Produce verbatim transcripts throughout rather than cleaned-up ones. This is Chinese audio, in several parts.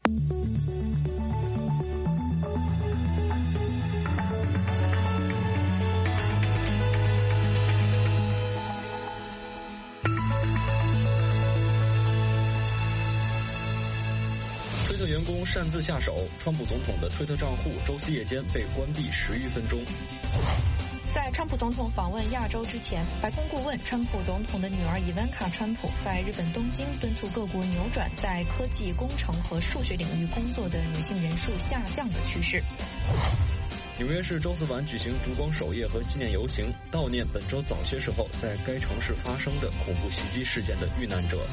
推特员工擅自下手，川普总统的推特账户周四夜间被关闭十余分钟。 在川普总统访问亚洲之前，白宫顾问川普总统的女儿伊万卡·川普在日本东京敦促各国扭转在科技、工程和数学领域工作的女性人数下降的趋势。 纽约市周四晚举行烛光守夜和纪念游行，悼念本周早些时候在该城市发生的恐怖袭击事件的遇难者。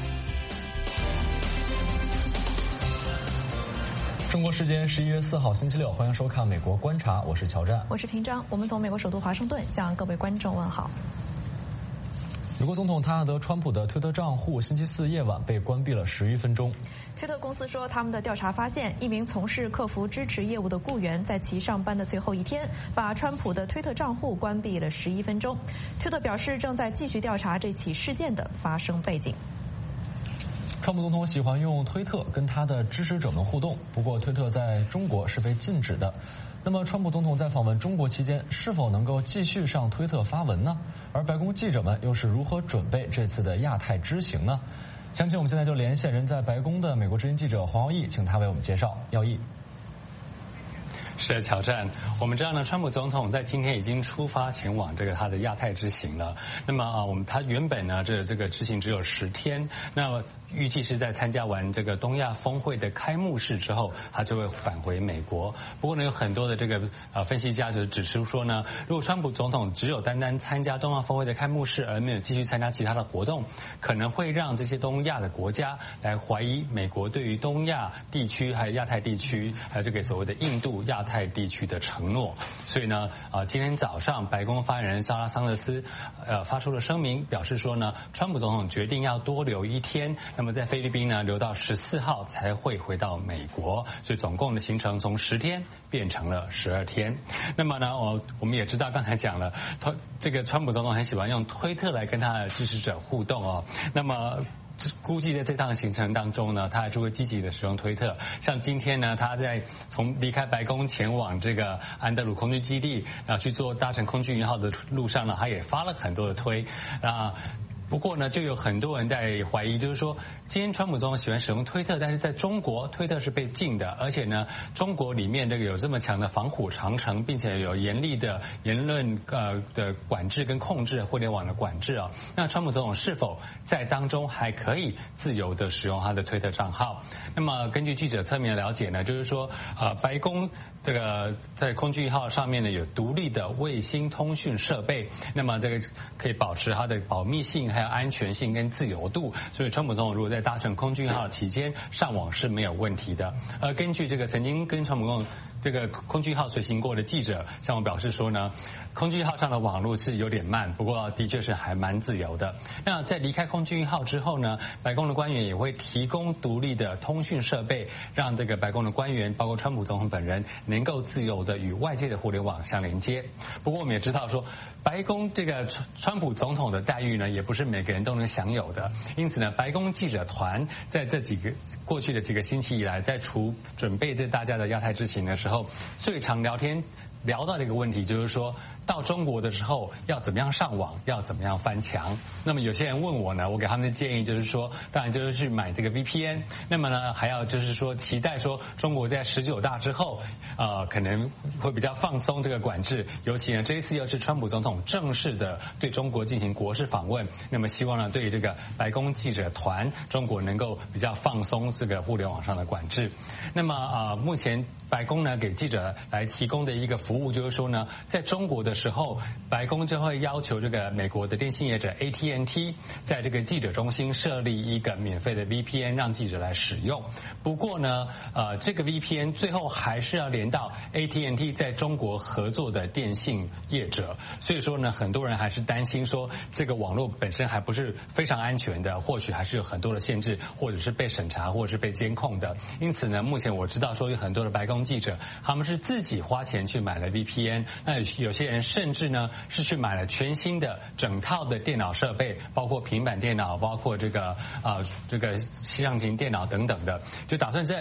中国时间十一月四号星期六，欢迎收看《美国观察》，我是乔战， 我是平章。我们从美国首都华盛顿向各位观众问好。 美国总统唐纳德·川普的推特账户星期四夜晚被关闭了十余分钟。 推特公司说，他们的调查发现，一名从事客服支持业务的雇员在其上班的最后一天，把川普的推特账户关闭了十一分钟。推特表示，正在继续调查这起事件的发生背景。 川普总统喜欢用推特跟他的支持者们互动，不过推特在中国是被禁止的。那么川普总统在访问中国期间是否能够继续上推特发文呢？而白宫记者们又是如何准备这次的亚太之行呢？详情我们现在就连线人在白宫的美国之音记者黄耀义，请他为我们介绍。耀义。 是的，乔战，我们知道呢，川普总统在今天已经出发前往这个他的亚太之行了。那么啊，我们他原本呢，这这个之行只有十天，那预计是在参加完这个东亚峰会的开幕式之后，他就会返回美国。不过呢，有很多的这个呃分析家就指出说呢，如果川普总统只有单单参加东亚峰会的开幕式，而没有继续参加其他的活动，可能会让这些东亚的国家来怀疑美国对于东亚地区还有亚太地区还有这个所谓的印度亚太地区的承诺。所以呢，呃，今天早上白宫发言人莎拉桑德斯呃发出了声明，表示说呢，川普总统决定要多留一天，那么在菲律宾呢留到十四号才会回到美国，所以总共的行程从十天变成了十二天。那么呢，我我们也知道刚才讲了，这个川普总统很喜欢用推特来跟他的支持者互动哦。那么估计在这趟行程当中呢，他还是会积极的使用推特。像今天呢，他在从离开白宫前往这个安德鲁空军基地啊去做搭乘空军一号的路上呢，他也发了很多的推啊。不过呢，就有很多人在怀疑，就是说，今天川普总统喜欢使用推特，但是在中国，推特是被禁的，而且呢，中国里面这个有这么强的防虎长城，并且有严厉的言论呃的管制跟控制，互联网的管制啊。那川普总统是否在当中还可以自由的使用他的推特账号？那么根据记者侧面了解呢，就是说，呃，白宫这个在空军一号上面呢有独立的卫星通讯设备，那么这个可以保持它的保密性。还有安全性跟自由度，所以川普总统如果在搭乘空军一号期间上网是没有问题的。而根据这个曾经跟川普总统这个空军一号随行过的记者向我表示说呢，空军一号上的网络是有点慢，不过的确是还蛮自由的。那在离开空军一号之后呢，白宫的官员也会提供独立的通讯设备，让这个白宫的官员包括川普总统本人能够自由的与外界的互联网相连接。不过我们也知道说，白宫这个川普总统的待遇呢，也不是每个人都能享有的。因此呢，白宫记者团在这几个过去的几个星期以来，在除准备对大家的亚太之行的时候，最常聊天聊到的一个问题就是说，到中国的时候要怎么样上网，要怎么样翻墙。那么有些人问我呢，我给他们的建议就是说，当然就是去买这个 V P N。那么呢，还要就是说期待说中国在十九大之后，呃，可能会比较放松这个管制。尤其呢，这一次又是川普总统正式的对中国进行国事访问，那么希望呢，对于这个白宫记者团，中国能够比较放松这个互联网上的管制。那么啊、呃，目前白宫呢给记者来提供的一个服务就是说呢，在中国的时候，白宫就会要求这个美国的电信业者 A T and T 在这个记者中心设立一个免费的 V P N 让记者来使用。不过呢，呃，这个 V P N 最后还是要连到 A T and T 在中国合作的电信业者，所以说呢，很多人还是担心说这个网络本身还不是非常安全的，或许还是有很多的限制，或者是被审查，或者是被监控的。因此呢，目前我知道说有很多的白宫记者他们是自己花钱去买了 V P N， 那有些人甚至呢是去买了全新的整套的电脑设备，包括平板电脑，包括这个啊、呃、这个西上庭电脑等等的，就打算在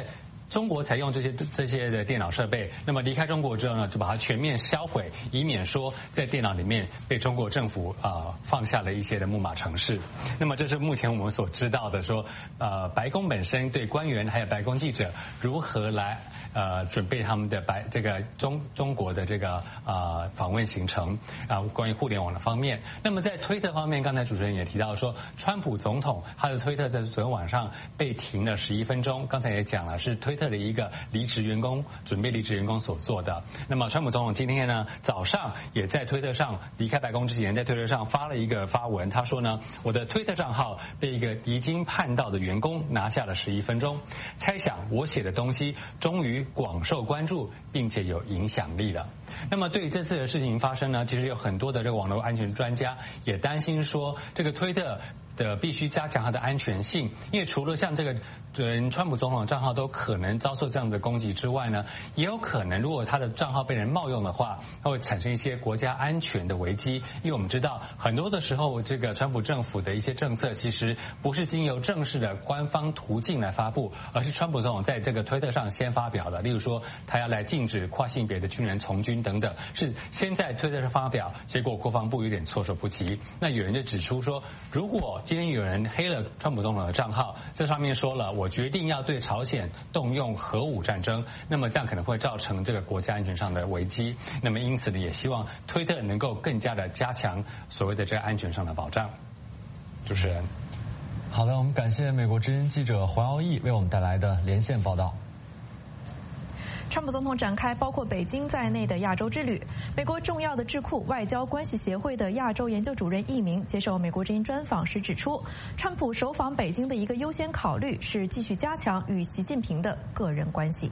中国采用这些这些的电脑设备，那么离开中国之后呢，就把它全面销毁，以免说在电脑里面被中国政府啊、呃、放下了一些的木马程式。那么这是目前我们所知道的说，呃，白宫本身对官员还有白宫记者如何来呃准备他们的白这个中中国的这个呃访问行程啊、呃，关于互联网的方面。那么在推特方面，刚才主持人也提到说，川普总统他的推特在昨天晚上被停了十一分钟，刚才也讲了是推特的一个离职员工准备离职员工所做的。那么川普总统今天呢早上也在推特上离开白宫之前，在推特上发了一个发文，他说呢，我的推特账号被一个离经叛道的员工拿下了十一分钟，猜想我写的东西终于广受关注并且有影响力了。那么对于这次的事情发生呢，其实有很多的这个网络安全专家也担心说，这个推特的必须加强它的安全性，因为除了像这个人川普总统的账号都可能遭受这样子的攻击之外呢，也有可能如果他的账号被人冒用的话，它会产生一些国家安全的危机。因为我们知道很多的时候，这个川普政府的一些政策其实不是经由正式的官方途径来发布，而是川普总统在这个推特上先发表的。例如说，他要来禁止跨性别的军人从军等等，是先在推特上发表，结果国防部有点措手不及。那有人就指出说，如果今天有人黑了川普总统的账号，这上面说了我决定要对朝鲜动用核武战争，那么这样可能会造成这个国家安全上的危机。那么因此呢，也希望推特能够更加的加强所谓的这个安全上的保障。主持人， 好的，我们感谢美国之音记者黄耀义为我们带来的连线报道。 川普总统展开包括北京在内的亚洲之旅。美国重要的智库外交关系协会的亚洲研究主任易明接受美国之音专访时指出，川普首访北京的一个优先考虑是继续加强与习近平的个人关系。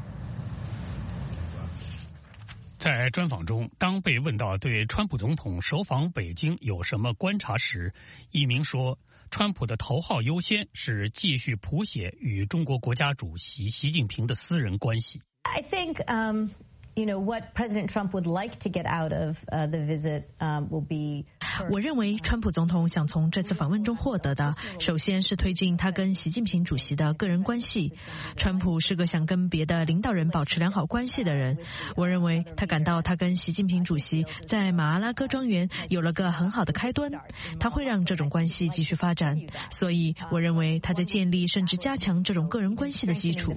在专访中，当被问到对川普总统首访北京有什么观察时，易明说，川普的头号优先是继续谱写与中国国家主席习近平的私人关系。 I think, um, you know, what President Trump would like to get out of uh, the visit um, will be. 我认为川普总统想从这次访问中获得的，首先是推进他跟习近平主席的个人关系。川普是个想跟别的领导人保持良好关系的人。我认为他感到他跟习近平主席在马阿拉戈庄园有了个很好的开端，他会让这种关系继续发展。所以我认为他在建立甚至加强这种个人关系的基础。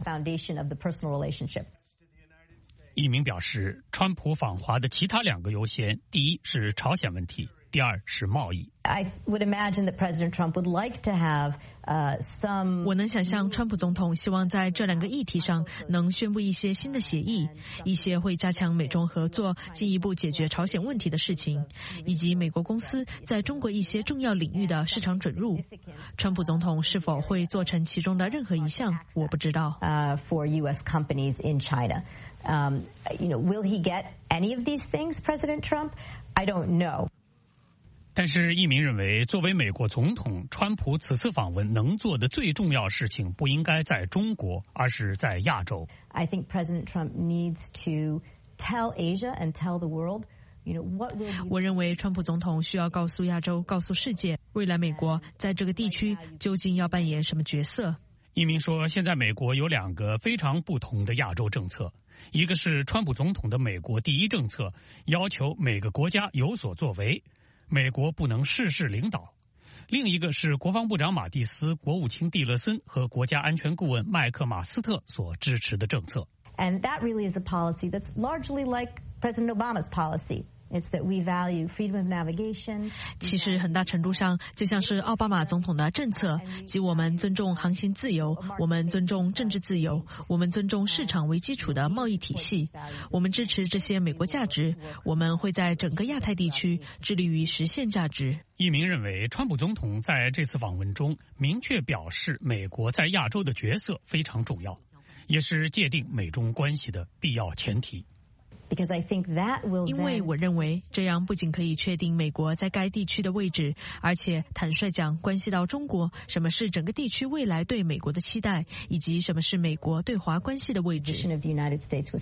易明表示，川普访华的其他两个优先，第一是朝鲜问题，第二是贸易。 I would imagine that President Trump would like to have uh, some. 我能想象川普总统希望在这两个议题上能宣布一些新的协议，一些会加强美中合作、进一步解决朝鲜问题的事情，以及美国公司在中国一些重要领域的市场准入。川普总统是否会做成其中的任何一项，我不知道。 Uh, for U S companies in China. Um, you know, will he get any of these things, President Trump? I don't know. 但是易明认为，作为美国总统，川普此次访问能做的最重要事情不应该在中国，而是在亚洲。 I think President Trump needs to tell Asia and tell the world, you know, what will be. 我认为川普总统需要告诉亚洲、告诉世界，未来美国在这个地区究竟要扮演什么角色。 易明说，现在美国有两个非常不同的亚洲政策。一个是川普总统的美国第一政策，要求每个国家有所作为，美国不能事事领导；另一个是国防部长马蒂斯、国务卿蒂勒森和国家安全顾问麦克马斯特所支持的政策。 And that really is a policy that's largely like President Obama's policy.It's that we value freedom of navigation. 其实很大程度上就像是奥巴马总统的政策，即我们尊重航行自由，我们尊重政治自由，我们尊重市场为基础的贸易体系，我们支持这些美国价值，我们会在整个亚太地区致力于实现价值。 易明认为，川普总统在这次访问中明确表示，美国在亚洲的角色非常重要，也是界定美中关系的必要前提。 Because I think that will 因为我认为这样不仅可以确定美国在该地区的位置，而且坦率讲关系到中国什么是整个地区未来对美国的期待，以及什么是美国对华关系的位置。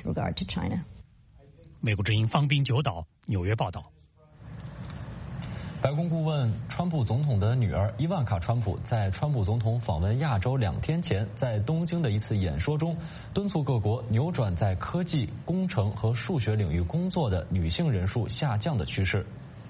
美国之音方斌九岛纽约报道。 白宫顾问川普总统的女儿伊万卡·川普在川普总统访问亚洲两天前，在东京的一次演说中，敦促各国扭转在科技、工程和数学领域工作的女性人数下降的趋势。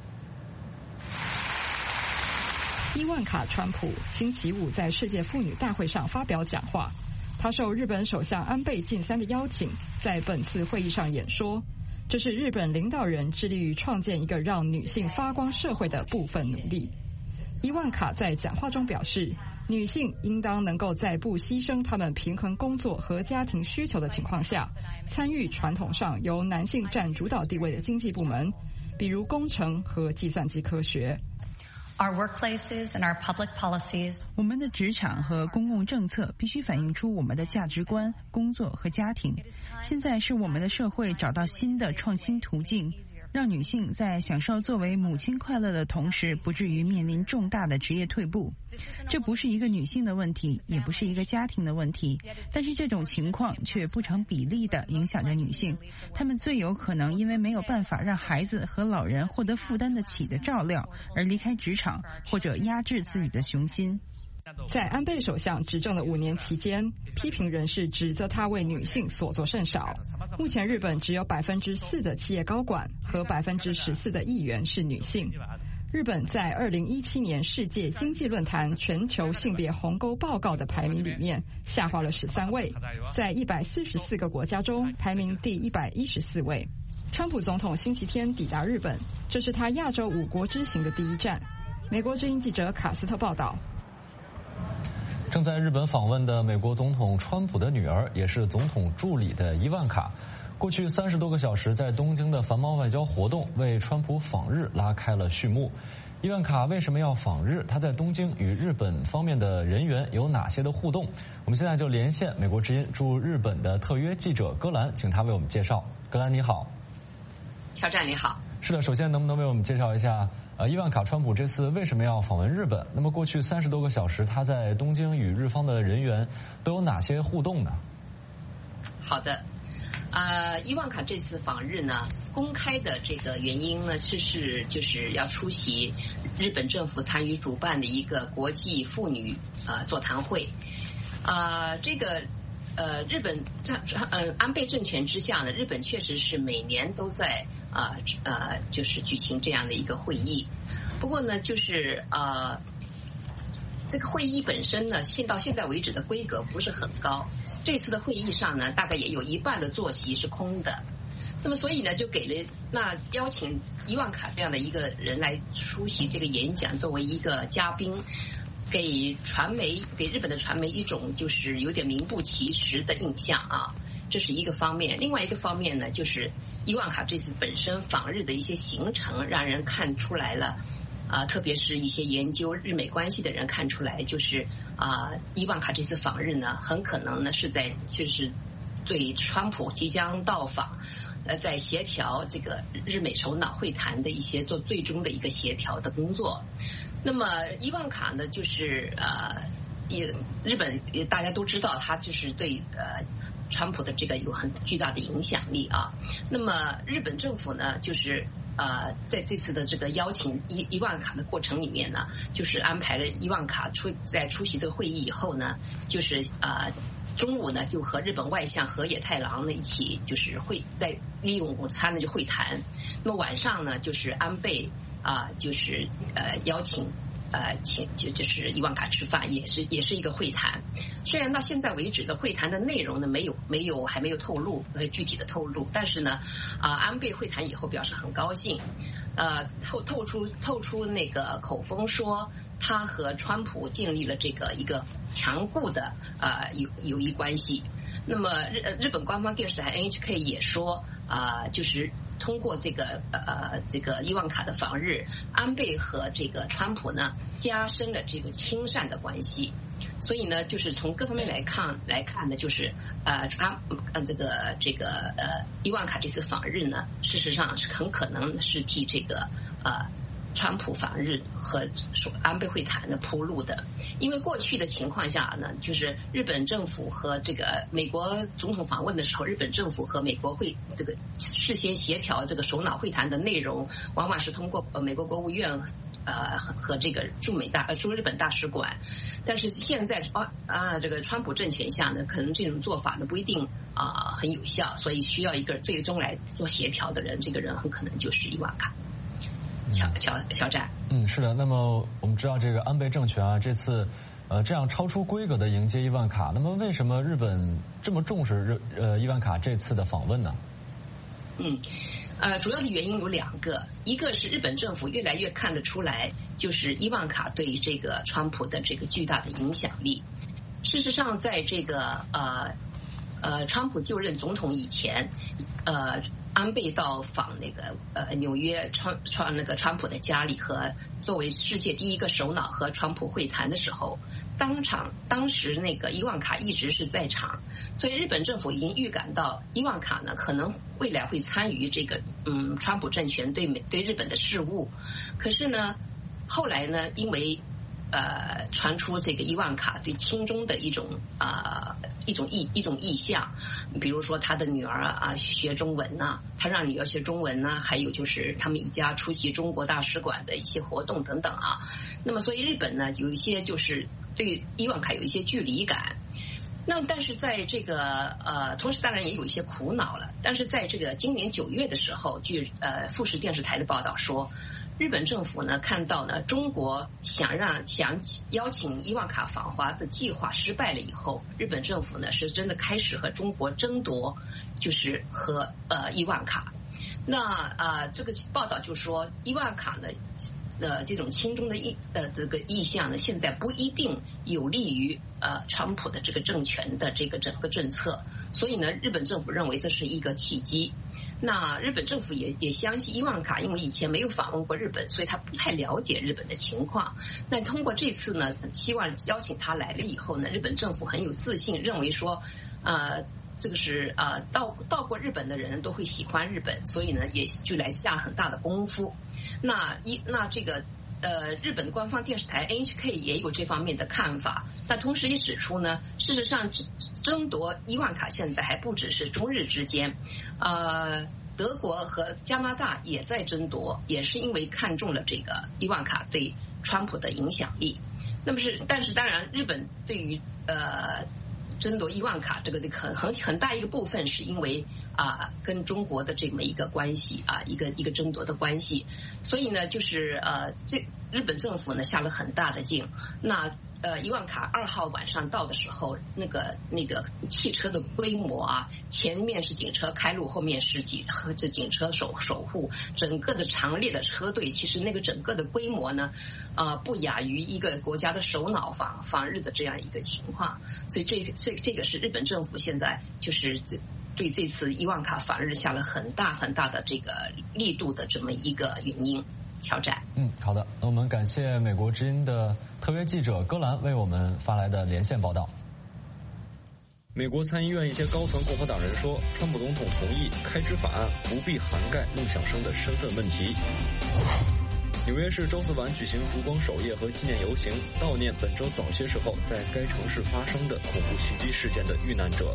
伊万卡·川普星期五在世界妇女大会上发表讲话，她受日本首相安倍晋三的邀请，在本次会议上演说。这是日本领导人致力于创建一个让女性发光社会的部分努力。伊万卡在讲话中表示，女性应当能够在不牺牲她们平衡工作和家庭需求的情况下，参与传统上由男性占主导地位的经济部门，比如工程和计算机科学。 Our workplaces and our public policies. 我们的职场和公共政策必须反映出我们的价值观、工作和家庭。现在是我们的社会找到新的创新途径，让女性在享受作为母亲快乐的同时，不至于面临重大的职业退步。这不是一个女性的问题，也不是一个家庭的问题，但是这种情况却不成比例地影响着女性。她们最有可能因为没有办法让孩子和老人获得负担得起的照料而离开职场，或者压制自己的雄心。 在安倍首相执政的五年期间，批评人士指责他为女性所做甚少。目前日本只有百分之四的企业高管和百分之十四的议员是女性。日本在二零一七年世界经济论坛全球性别鸿沟报告的排名里面下滑了十三位，在一百四十四个国家中排名第一百一十四位。川普总统星期天抵达日本，这是他亚洲五国之行的第一站。美国之音记者卡斯特报道。 正在日本访问的美国总统川普的女儿，也是总统助理的伊万卡，过去三十多个小时在东京的繁忙外交活动为川普访日拉开了序幕。伊万卡为什么要访日？她在东京与日本方面的人员有哪些的互动？我们现在就连线美国之音驻日本的特约记者戈兰，请她为我们介绍。戈兰你好。 乔战你好。 是的，首先能不能为我们介绍一下呃，伊万卡·川普这次为什么要访问日本？那么过去三十多个小时，他在东京与日方的人员都有哪些互动呢？ 好的，呃，伊万卡这次访日呢，公开的这个原因呢，是是就是要出席日本政府参与主办的一个国际妇女呃座谈会，啊、呃，这个。呃，日本在呃安倍政权之下呢，日本确实是每年都在啊 呃, 呃就是举行这样的一个会议。不过呢，就是呃这个会议本身呢，现到现在为止的规格不是很高。这次的会议上呢，大概也有一半的座席是空的。那么所以呢，就给了那邀请伊万卡这样的一个人来出席这个演讲，作为一个嘉宾。给传媒给日本的传媒一种就是有点名不其实的印象啊，这是一个方面。另外一个方面呢，就是伊万卡这次本身访日的一些行程，让人看出来了啊，特别是一些研究日美关系的人看出来，就是啊，伊万卡这次访日呢，很可能呢是在就是对川普即将到访，呃，在协调这个日美首脑会谈的一些做最终的一个协调的工作。那么伊万卡呢，就是呃，也日本也大家都知道，他就是对呃川普的这个有很巨大的影响力啊。那么日本政府呢，就是呃在这次的这个邀请伊伊万卡的过程里面呢，就是安排了伊万卡出在出席这个会议以后呢，就是呃中午呢就和日本外相河野太郎呢一起就是会在利用午餐呢就会谈。那么晚上呢，就是安倍。啊，就是呃邀请呃请就就是伊万卡吃饭，也是也是一个会谈。虽然到现在为止的会谈的内容呢没有没有还没有透露呃具体的透露，但是呢啊安倍会谈以后表示很高兴，呃透透出透出那个口风说他和川普建立了这个一个强固的呃友友谊关系。那么日日本官方电视台 N H K 也说啊、呃、就是。通过这个呃这个伊万卡的访日，安倍和这个川普呢加深了这个亲善的关系。所以呢，就是从各方面来看来看呢，就是呃川呃这个这个呃伊万卡这次访日呢，事实上是很可能是替这个呃。川普访日和安倍会谈的铺路的，因为过去的情况下呢，就是日本政府和这个美国总统访问的时候，日本政府和美国会这个事先协调这个首脑会谈的内容，往往是通过美国国务院呃和和这个驻美大呃驻日本大使馆。但是现在啊啊这个川普政权下呢，可能这种做法呢不一定啊、呃、很有效，所以需要一个最终来做协调的人，这个人很可能就是伊万卡。乔乔乔战。 嗯，是的。那么我们知道这个安倍政权啊，这次呃这样超出规格的迎接伊万卡，那么为什么日本这么重视日呃伊万卡这次的访问呢？ 嗯。呃，主要的原因有两个，一个是日本政府越来越看得出来，就是伊万卡对这个川普的这个巨大的影响力。事实上，在这个呃呃川普就任总统以前，呃安倍到访那个呃纽约川川那个川普的家里，和作为世界第一个首脑和川普会谈的时候，当场当时那个伊万卡一直是在场，所以日本政府已经预感到伊万卡呢可能未来会参与这个嗯川普政权对美对日本的事务。可是呢，后来呢，因为呃传出这个伊万卡对亲中的一种啊、呃、一种意一种意向，比如说他的女儿啊学中文呐、啊，他让女儿学中文呐、啊，还有就是他们一家出席中国大使馆的一些活动等等啊。那么所以日本呢有一些就是对伊万卡有一些距离感。那但是在这个呃，同时当然也有一些苦恼了。但是在这个今年九月的时候，据呃富士电视台的报道说，日本政府呢看到呢中国想让想邀请伊万卡访华的计划失败了以后，日本政府呢是真的开始和中国争夺，就是和呃伊万卡。那啊、呃、这个报道就说伊万卡呢呃这种亲中的意呃这个意向呢，现在不一定有利于呃川普的这个政权的这个整个政策，所以呢日本政府认为这是一个契机。那日本政府也也相信伊万卡，因为以前没有访问过日本，所以他不太了解日本的情况。那通过这次呢，希望邀请他来了以后呢，日本政府很有自信，认为说，呃，这个是呃到到过日本的人都会喜欢日本，所以呢也就来下很大的功夫。那一那这个。呃，日本官方电视台 N H K 也有这方面的看法，但同时也指出呢，事实上争夺伊万卡现在还不只是中日之间，呃，德国和加拿大也在争夺，也是因为看中了这个伊万卡对川普的影响力。那么是，但是当然，日本对于呃争夺伊万卡这个很很很大一个部分是因为啊跟中国的这么一个关系啊一个一个争夺的关系，所以呢就是呃这日本政府呢下了很大的劲。那呃伊万卡二号晚上到的时候，那个那个汽车的规模啊，前面是警车开路，后面是警和这警车守守护，整个的长列的车队，其实那个整个的规模呢，呃不亚于一个国家的首脑访访日的这样一个情况。所以这这这个是日本政府现在就是这对这次伊万卡访日下了很大很大的这个力度的这么一个原因。乔展， 嗯，好的，那我们感谢美国之音的特约记者戈兰为我们发来的连线报道。 美国参议院一些高层共和党人说，川普总统同意开支法案不必涵盖梦想生的身份问题。纽约市周四晚举行烛光守夜和纪念游行，悼念本周早些时候在该城市发生的恐怖袭击事件的遇难者。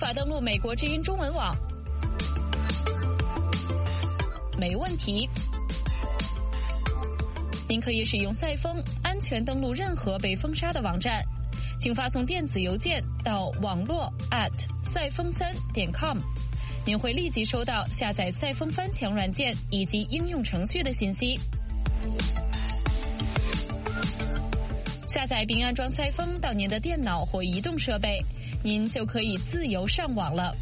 法登录美国之音中文网？没问题。您可以使用赛风安全登录任何被封杀的网站，请发送电子邮件到网络 at 赛风三点 com， 您会立即收到下载赛风翻墙软件以及应用程序的信息。下载并安装赛风到您的电脑或移动设备，您就可以自由上网了。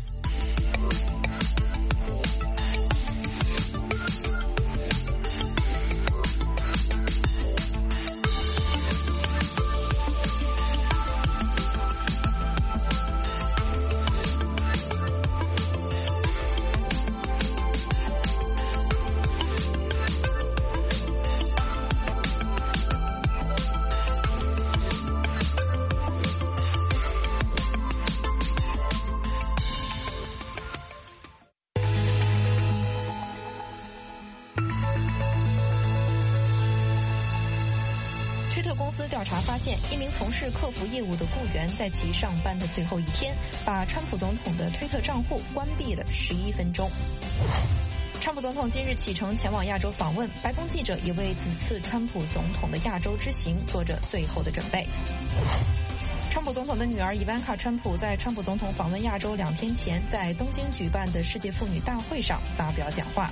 推特公司调查发现，一名从事客服业务的雇员在其上班的最后一天，把川普总统的推特账户关闭了十一分钟。川普总统今日启程前往亚洲访问，白宫记者也为此次川普总统的亚洲之行做着最后的准备。川普总统的女儿伊万卡·川普在川普总统访问亚洲两天前，在东京举办的世界妇女大会上发表讲话。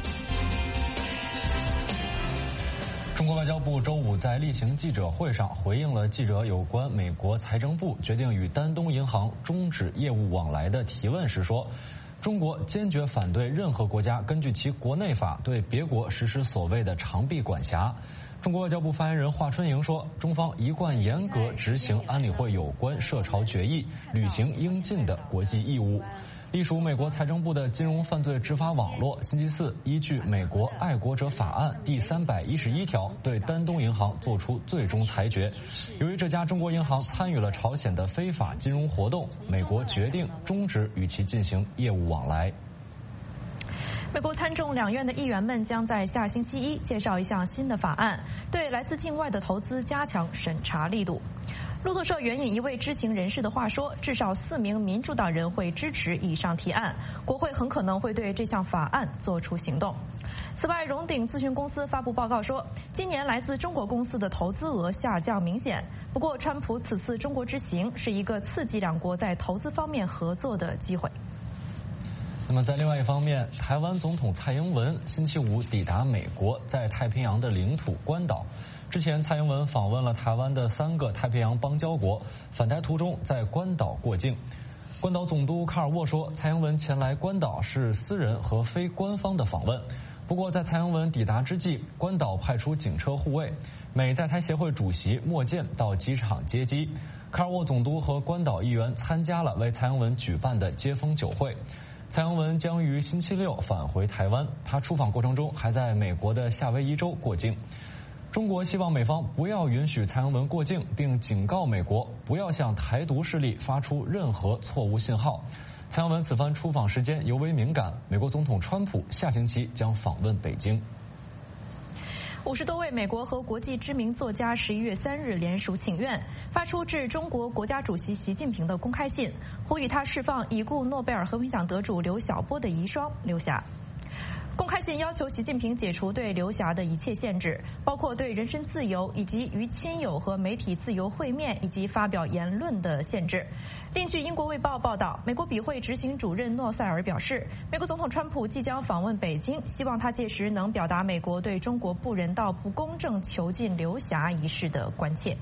中国外交部周五在例行记者会上回应了记者有关美国财政部决定与丹东银行终止业务往来的提问时说，中国坚决反对任何国家根据其国内法对别国实施所谓的长臂管辖。中国外交部发言人华春莹说，中方一贯严格执行安理会有关涉朝决议，履行应尽的国际义务。隶属美国财政部的金融犯罪执法网络星期四依据美国爱国者法案第三百一十一条对丹东银行作出最终裁决。由于这家中国银行参与了朝鲜的非法金融活动，美国决定终止与其进行业务往来。 美国参众两院的议员们将在下星期一介绍一项新的法案，对来自境外的投资加强审查力度。路透社援引一位知情人士的话说，至少四名民主党人会支持以上提案，国会很可能会对这项法案做出行动。此外，荣鼎咨询公司发布报告说，今年来自中国公司的投资额下降明显。不过，川普此次中国之行是一个刺激两国在投资方面合作的机会。 那么在另外一方面，台湾总统蔡英文星期五抵达美国，在太平洋的领土关岛。之前，蔡英文访问了台湾的三个太平洋邦交国，返台途中在关岛过境。关岛总督卡尔沃说，蔡英文前来关岛是私人和非官方的访问。不过，在蔡英文抵达之际，关岛派出警车护卫。美在台协会主席莫健到机场接机，卡尔沃总督和关岛议员参加了为蔡英文举办的接风酒会。蔡英文将于星期六返回台湾，他出访过程中还在美国的夏威夷州过境。中国希望美方不要允许蔡英文过境，并警告美国不要向台独势力发出任何错误信号。蔡英文此番出访时间尤为敏感，美国总统川普下星期将访问北京。 五十多位美国和国际知名作家十一月三日联署请愿，发出致中国国家主席习近平的公开信，呼吁他释放已故诺贝尔和平奖得主刘晓波的遗孀刘霞。公开信要求习近平解除对刘霞的一切限制，包括对人身自由以及与亲友和媒体自由会面以及发表言论的限制。另据英国卫报报道，美国笔会执行主任诺塞尔表示，美国总统川普即将访问北京，希望他届时能表达美国对中国不人道、不公正囚禁刘霞一事的关切。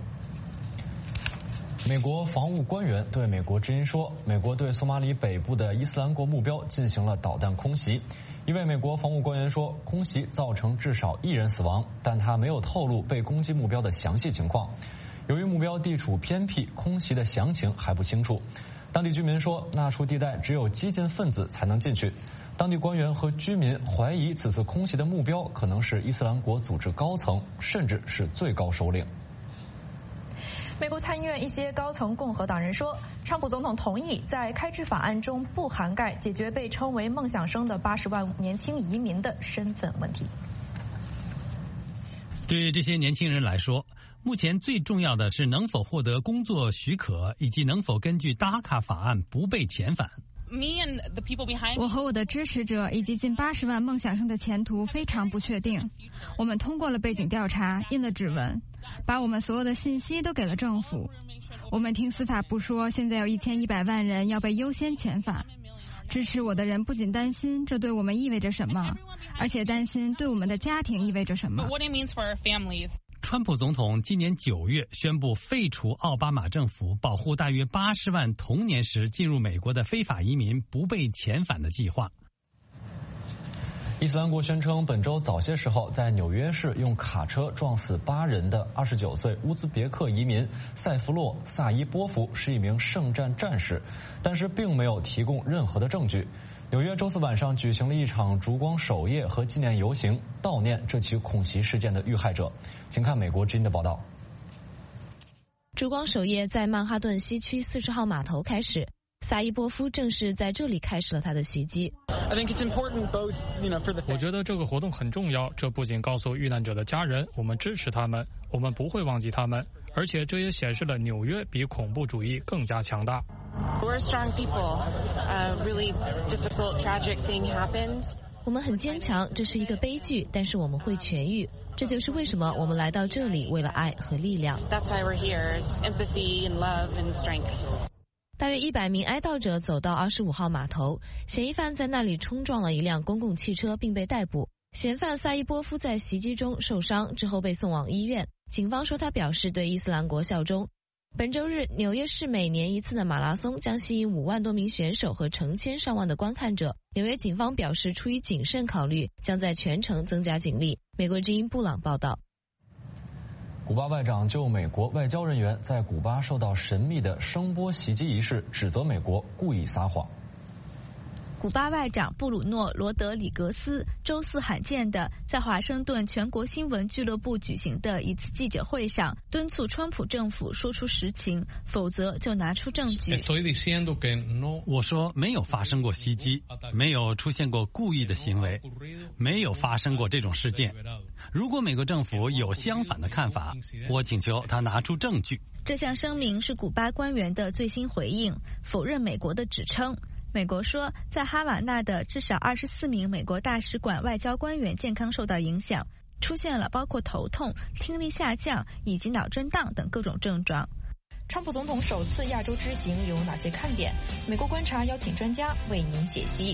美国防务官员对美国之音说，美国对索马里北部的伊斯兰国目标进行了导弹空袭。一位美国防务官员说，空袭造成至少一人死亡，但他没有透露被攻击目标的详细情况。由于目标地处偏僻，空袭的详情还不清楚。当地居民说，那处地带只有激进分子才能进去。当地官员和居民怀疑此次空袭的目标可能是伊斯兰国组织高层，甚至是最高首领。 美国参议院一些高层共和党人说，川普总统同意在开支法案中不涵盖解决被称为梦想生的八十万年轻移民的身份问题。 对于这些年轻人来说，目前最重要的是能否获得工作许可，以及能否根据达卡法案不被遣返。 我和我的支持者以及近八十万梦想生的前途非常不确定。我们通过了背景调查，印了指纹，把我们所有的信息都给了政府。我们听司法部说，现在有一千一百万人要被优先遣返。支持我的人不仅担心这对我们意味着什么，而且担心对我们的家庭意味着什么。 川普总统今年九月宣布废除奥巴马政府保护大约八十万童年时进入美国的非法移民不被遣返的计划。 伊斯兰国宣称，本周早些时候在纽约市用卡车撞死八人的二十九岁乌兹别克移民塞弗洛·萨伊波夫是一名圣战战士，但是并没有提供任何的证据。纽约周四晚上举行了一场烛光守夜和纪念游行，悼念这起恐袭事件的遇害者。请看美国之音的报道。 烛光守夜在曼哈顿西区四十号码头开始，萨伊波夫正是在这里开始了他的袭击。 我觉得这个活动很重要，这不仅告诉遇难者的家人我们支持他们，我们不会忘记他们，而且这也显示了纽约比恐怖主义更加强大。 我们很坚强，这是一个悲剧，但是我们会痊愈。这就是为什么我们来到这里，为了爱和力量。大约一百名哀悼者走到二十五号码头，嫌疑犯在那里冲撞了一辆公共汽车并被逮捕。嫌犯萨伊波夫在袭击中受伤，之后被送往医院。警方说他表示对伊斯兰国效忠。本周日，纽约市每年一次的马拉松将吸引五万多名选手和成千上万的观看者。纽约警方表示，出于谨慎考虑，将在全城增加警力。美国之音布朗报道。 古巴外长就美国外交人员在古巴受到神秘的声波袭击一事指责美国故意撒谎。 古巴外长布鲁诺·罗德里格斯周四罕见地在华盛顿全国新闻俱乐部举行的一次记者会上，敦促川普政府说出实情，否则就拿出证据。 我说没有发生过袭击，没有出现过故意的行为，没有发生过这种事件。如果美国政府有相反的看法，我请求他拿出证据。 这项声明是古巴官员的最新回应，否认美国的指称。美国说，在哈瓦那的至少二十四名美国大使馆外交官员健康受到影响，出现了包括头痛、听力下降以及脑震荡等各种症状。 川普总统首次亚洲之行有哪些看点？美国观察邀请专家为您解析。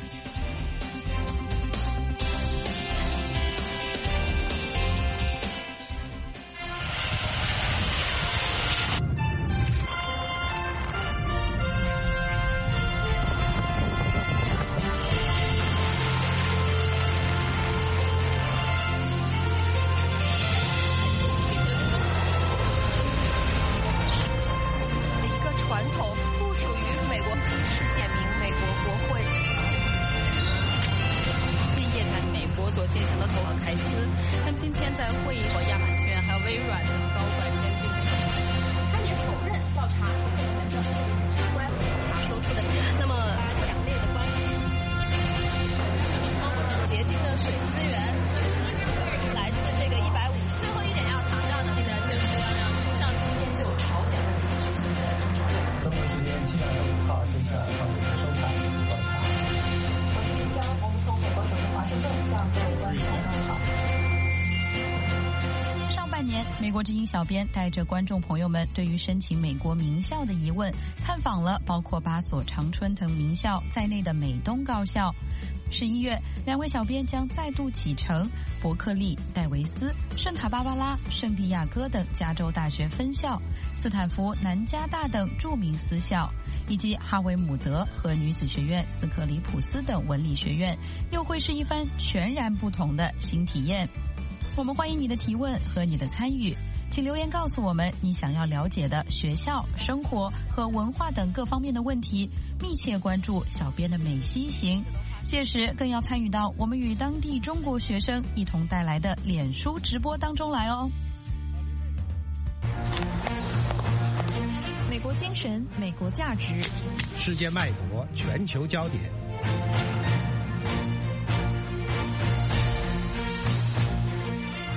美国之音小编带着观众朋友们对于申请美国名校的疑问，探访了包括八所常春藤名校在内的美东高校。十一月，两位小编将再度启程伯克利、戴维斯、圣塔芭芭拉、圣地亚哥等加州大学分校，斯坦福、南加大等著名私校，以及哈维姆德和女子学院斯克里普斯等文理学院，又会是一番全然不同的新体验。我们欢迎你的提问和你的参与，请留言告诉我们你想要了解的学校、生活和文化等各方面的问题，密切关注小编的美西行。届时更要参与到我们与当地中国学生一同带来的脸书直播当中来哦。 美国精神，美国价值， 世界脉搏，全球焦点。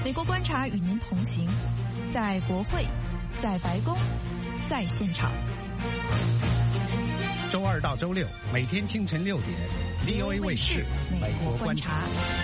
美国观察与您同行，在国会，在白宫，在现场。 周二到周六每天清晨六点 ，V O A 卫视美国观察。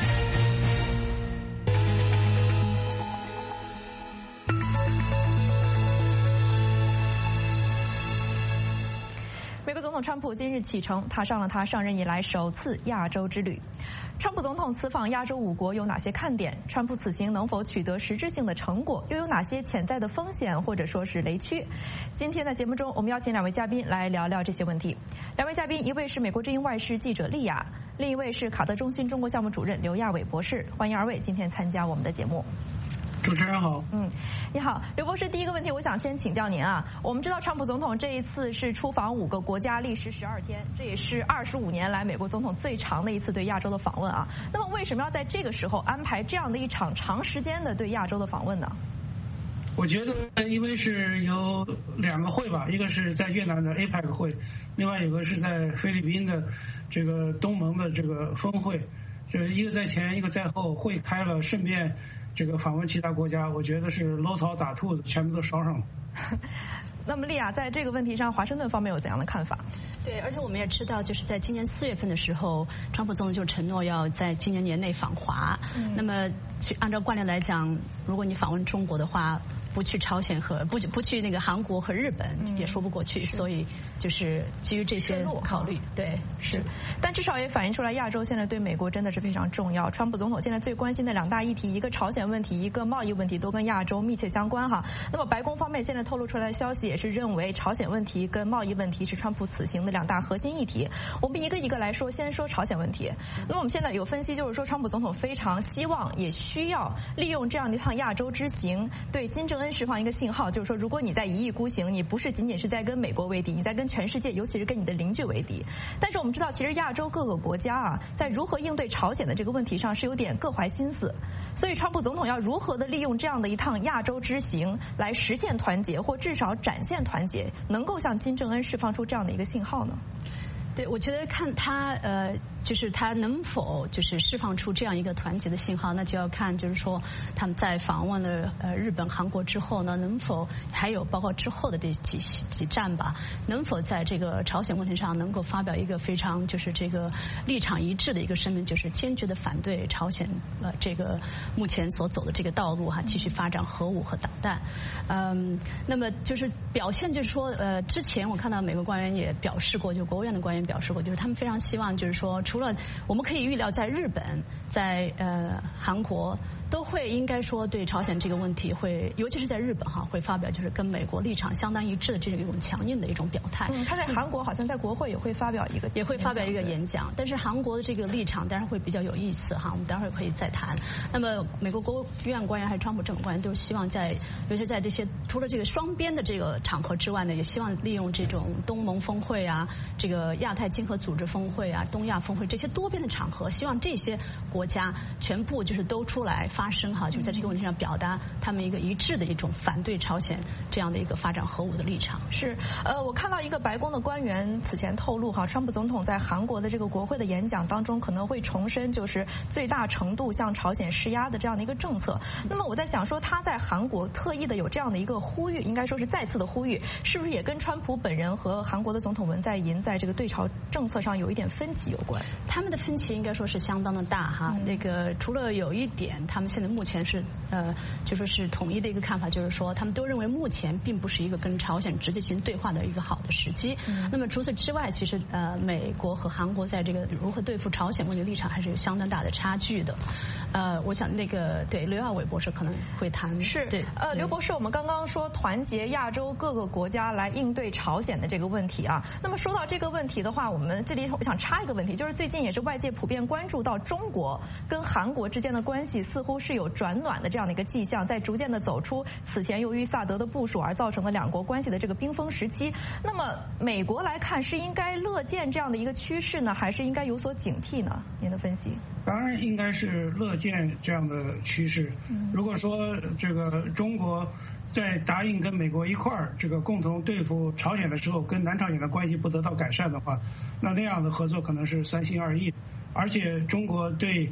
美国总统川普今日启程，踏上了他上任以来首次亚洲之旅。川普总统此访亚洲五国有哪些看点？川普此行能否取得实质性的成果？又有哪些潜在的风险或者说是雷区？今天的节目中，我们邀请两位嘉宾来聊聊这些问题。两位嘉宾，一位是美国之音外事记者丽雅，另一位是卡特中心中国项目主任刘亚伟博士。欢迎二位今天参加我们的节目。 主持人好。 嗯，你好，刘博士。第一个问题，我想先请教您啊。我们知道，川普总统这一次是出访五个国家，历时十二天，这也是二十五年来美国总统最长的一次对亚洲的访问啊。那么，为什么要在这个时候安排这样的一场长时间的对亚洲的访问呢？ 我觉得，因为是有两个会吧，一个是在越南的 A P E C 会，另外有个是在菲律宾的这个东盟的这个峰会，就一个在前，一个在后，会开了，顺便这个访问其他国家，我觉得是搂草打兔子，全部都烧上了。 那么，丽亚在这个问题上，华盛顿方面有怎样的看法？ 对，而且我们也知道，就是在今年四月份的时候，川普总统就承诺要在今年年内访华。嗯、那么，按照惯例来讲，如果你访问中国的话，不去朝鲜和不不去那个韩国和日本也说不过去，嗯、所以就是基于这些考虑，对， 是。但至少也反映出来，亚洲现在对美国真的是非常重要。川普总统现在最关心的两大议题，一个朝鲜问题，一个贸易问题，都跟亚洲密切相关哈。那么白宫方面现在透露出来的消息也是认为，朝鲜问题跟贸易问题是川普此行的两大核心议题。我们一个一个来说，先说朝鲜问题。那么我们现在有分析，就是说川普总统非常希望也需要利用这样一趟亚洲之行，对金正恩释放一个信号，就是说，如果你在一意孤行，你不是仅仅是在跟美国为敌，你在跟全世界，尤其是跟你的邻居为敌。但是我们知道，其实亚洲各个国家啊，在如何应对朝鲜的这个问题上是有点各怀心思。所以，川普总统要如何的利用这样的一趟亚洲之行来实现团结，或至少展现团结，能够向金正恩释放出这样的一个信号呢？ 对，我觉得看他呃，就是他能否就是释放出这样一个团结的信号，那就要看就是说他们在访问了呃日本、韩国之后呢，能否还有包括之后的这几几站吧，能否在这个朝鲜问题上能够发表一个非常就是这个立场一致的一个声明，就是坚决的反对朝鲜呃这个目前所走的这个道路哈，继续发展核武和导弹。嗯，那么就是表现就是说呃，之前我看到美国官员也表示过，就国务院的官员表示过，就是他们非常希望，就是说，除了我们可以预料，在日本、在呃韩国都会应该说对朝鲜这个问题会，尤其是在日本哈，会发表就是跟美国立场相当一致的这种一种强硬的一种表态。 嗯，他在韩国好像在国会也会发表一个， 也会发表一个演讲，但是韩国的这个立场当然会比较有意思哈，我们待会儿可以再谈。那么美国国务院官员还是川普政府官员都希望在，尤其在这些除了这个双边的这个场合之外呢，也希望利用这种东盟峰会啊，这个亚太经合组织峰会啊、东亚峰会这些多边的场合，希望这些国家全部就是都出来发声哈，就在这个问题上表达他们一个一致的一种反对朝鲜这样的一个发展核武的立场。 是，呃，我看到一个白宫的官员此前透露哈，川普总统在韩国的这个国会的演讲当中可能会重申就是最大程度向朝鲜施压的这样的一个政策。那么我在想说，他在韩国特意的有这样的一个呼吁，应该说是再次的呼吁，是不是也跟川普本人和韩国的总统文在寅在这个对朝政策上有一点分歧有关？ 他们的分歧应该说是相当的大哈。嗯、那个除了有一点，他们现在目前是呃，就说是统一的一个看法，就是说他们都认为目前并不是一个跟朝鲜直接进行对话的一个好的时机。嗯、那么除此之外，其实呃，美国和韩国在这个如何对付朝鲜问题立场还是有相当大的差距的。呃，我想那个对刘亚伟博士可能会谈。 是， 对， 呃，刘博士，我们刚刚说团结亚洲各个国家来应对朝鲜的这个问题啊。那么说到这个问题的话，我们这里我想插一个问题，就是最近也是外界普遍关注到中国跟韩国之间的关系似乎是有转暖的这样的一个迹象，在逐渐的走出此前由于萨德的部署而造成的两国关系的这个冰封时期。那么美国来看，是应该乐见这样的一个趋势呢，还是应该有所警惕呢？您的分析？ 当然应该是乐见这样的趋势。如果说这个中国在答应跟美国一块儿这个共同对付朝鲜的时候，跟南朝鲜的关系不得到改善的话，那那样的合作可能是三心二意。而且中国对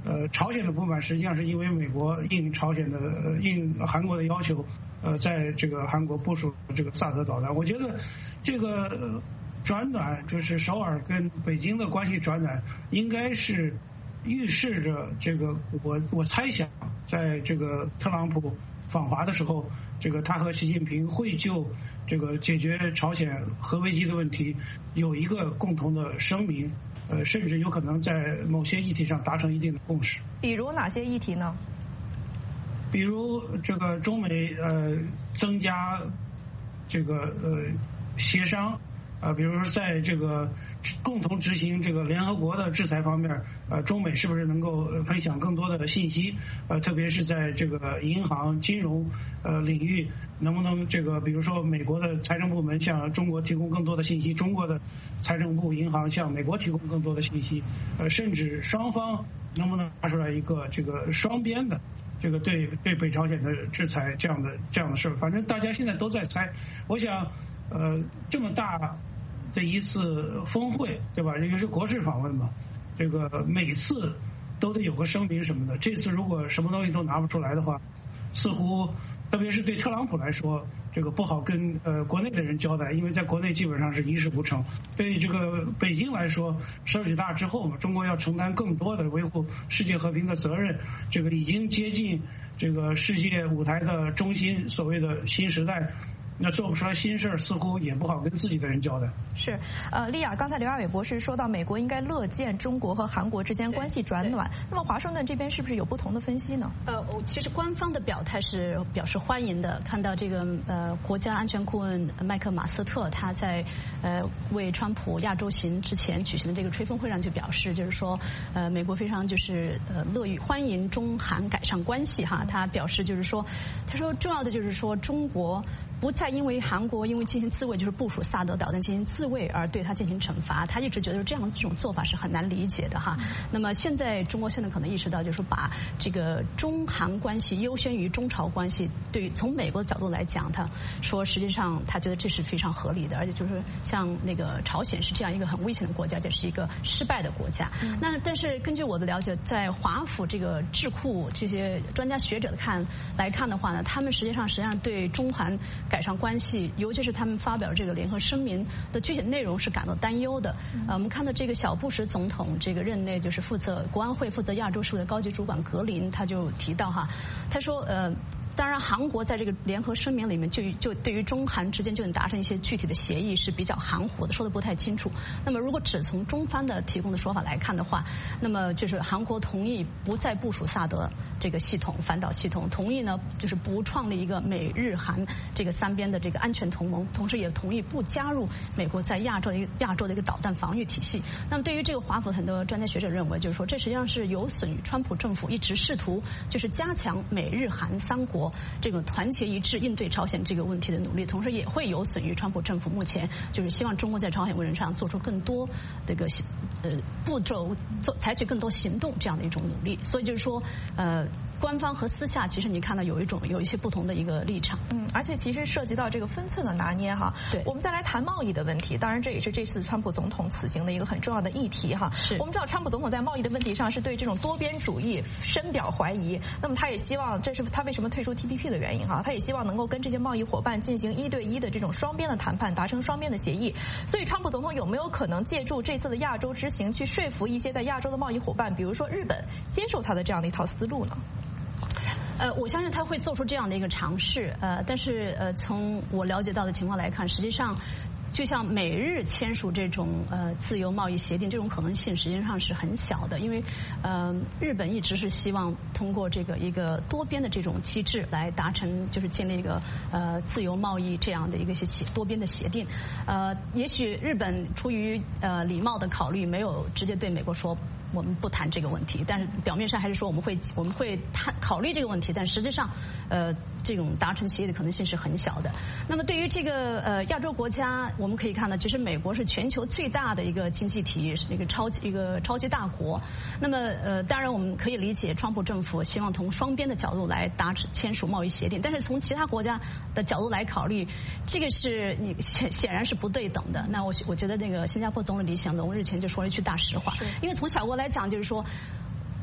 呃，朝鲜的不满实际上是因为美国应朝鲜的、呃、应韩国的要求，呃，在这个韩国部署这个萨德导弹。我觉得这个转暖，就是首尔跟北京的关系转暖，应该是预示着这个我我猜想，在这个特朗普访华的时候，这个他和习近平会就这个解决朝鲜核危机的问题有一个共同的声明。呃，甚至有可能在某些议题上达成一定的共识。 比如哪些议题呢？ 比如这个中美呃增加这个呃协商啊、呃，比如说在这个共同执行这个联合国的制裁方面，呃，中美是不是能够分享更多的信息？呃，特别是在这个银行、金融呃领域，能不能这个比如说美国的财政部门向中国提供更多的信息，中国的财政部、银行向美国提供更多的信息？呃，甚至双方能不能拿出来一个这个双边的这个对对北朝鲜的制裁这样的这样的事儿？反正大家现在都在猜。我想，呃，这么大的一次峰会，对吧？因为是国事访问嘛，这个每次都得有个声明什么的。这次如果什么东西都拿不出来的话，似乎特别是对特朗普来说，这个不好跟呃国内的人交代，因为在国内基本上是一事无成。对这个北京来说，事儿举大之后嘛，中国要承担更多的维护世界和平的责任，这个已经接近这个世界舞台的中心，所谓的新时代。那做不出来新事儿，似乎也不好跟自己的人交代。 是，呃，丽亚，刚才刘亚伟博士说到，美国应该乐见中国和韩国之间关系转暖。那么华盛顿这边是不是有不同的分析呢？ 呃，其实官方的表态是表示欢迎的。看到这个呃，国家安全顾问麦克马斯特他在呃为川普亚洲行之前举行的这个吹风会上就表示，就是说呃，美国非常就是呃乐于欢迎中韩改善关系哈。他表示就是说，他说重要的就是说中国不再因为韩国因为进行自卫，就是部署萨德导弹进行自卫而对他进行惩罚，他一直觉得这样这种做法是很难理解的哈。那么现在中国现在可能意识到，就是把这个中韩关系优先于中朝关系，对于从美国的角度来讲，他说实际上他觉得这是非常合理的，而且就是像那个朝鲜是这样一个很危险的国家，这是一个失败的国家。嗯、那但是根据我的了解，在华府这个智库这些专家学者的看来看的话呢，他们实际上实际上对中韩改善关系，尤其是他们发表这个联合声明的具体内容是感到担忧的。呃，我们看到这个小布什总统这个任内，就是负责国安会负责亚洲事务的高级主管格林，他就提到哈，他说呃。当然，韩国在这个联合声明里面就就对于中韩之间就能达成一些具体的协议是比较含糊的，说的不太清楚。那么，如果只从中方的提供的说法来看的话，那么就是韩国同意不再部署萨德这个系统反导系统，同意呢就是不创立一个美日韩这个三边的这个安全同盟，同时也同意不加入美国在亚洲的亚洲的一个导弹防御体系。那么，对于这个华府很多专家学者认为，就是说这实际上是有损于川普政府一直试图就是加强美日韩三国这个团结一致应对朝鲜这个问题的努力，同时也会有损于川普政府目前就是希望中国在朝鲜问题上做出更多这个呃步骤，做采取更多行动这样的一种努力。所以就是说，呃，官方和私下其实你看到有一种有一些不同的一个立场。 嗯，而且其实涉及到这个分寸的拿捏哈。对，我们再来谈贸易的问题，当然这也是这次川普总统此行的一个很重要的议题哈。是，我们知道川普总统在贸易的问题上是对这种多边主义深表怀疑，那么他也希望，这是他为什么退出 T P P 的原因哈，他也希望能够跟这些贸易伙伴进行一对一的这种双边的谈判，达成双边的协议。所以川普总统有没有可能借助这次的亚洲之行去说服一些在亚洲的贸易伙伴，比如说日本，接受他的这样的一套思路呢？ 呃，我相信他会做出这样的一个尝试，呃，但是呃，从我了解到的情况来看，实际上。就像美日签署这种呃自由贸易协定，这种可能性实际上是很小的，因为呃日本一直是希望通过这个一个多边的这种机制来达成，就是建立一个呃自由贸易这样的一个协多边的协定。呃，也许日本出于呃礼貌的考虑，没有直接对美国说。我们不谈这个问题，但是表面上还是说我们会我们会谈考虑这个问题，但实际上，呃，这种达成协议的可能性是很小的。那么对于这个呃亚洲国家，我们可以看到，其实美国是全球最大的一个经济体，是一个超级一个超级大国。那么呃，当然我们可以理解，川普政府希望从双边的角度来达成签署贸易协定，但是从其他国家的角度来考虑，这个是你显显然是不对等的。那我我觉得那个新加坡总理李显龙日前就说了一句大实话，因为从小国来讲，就是说，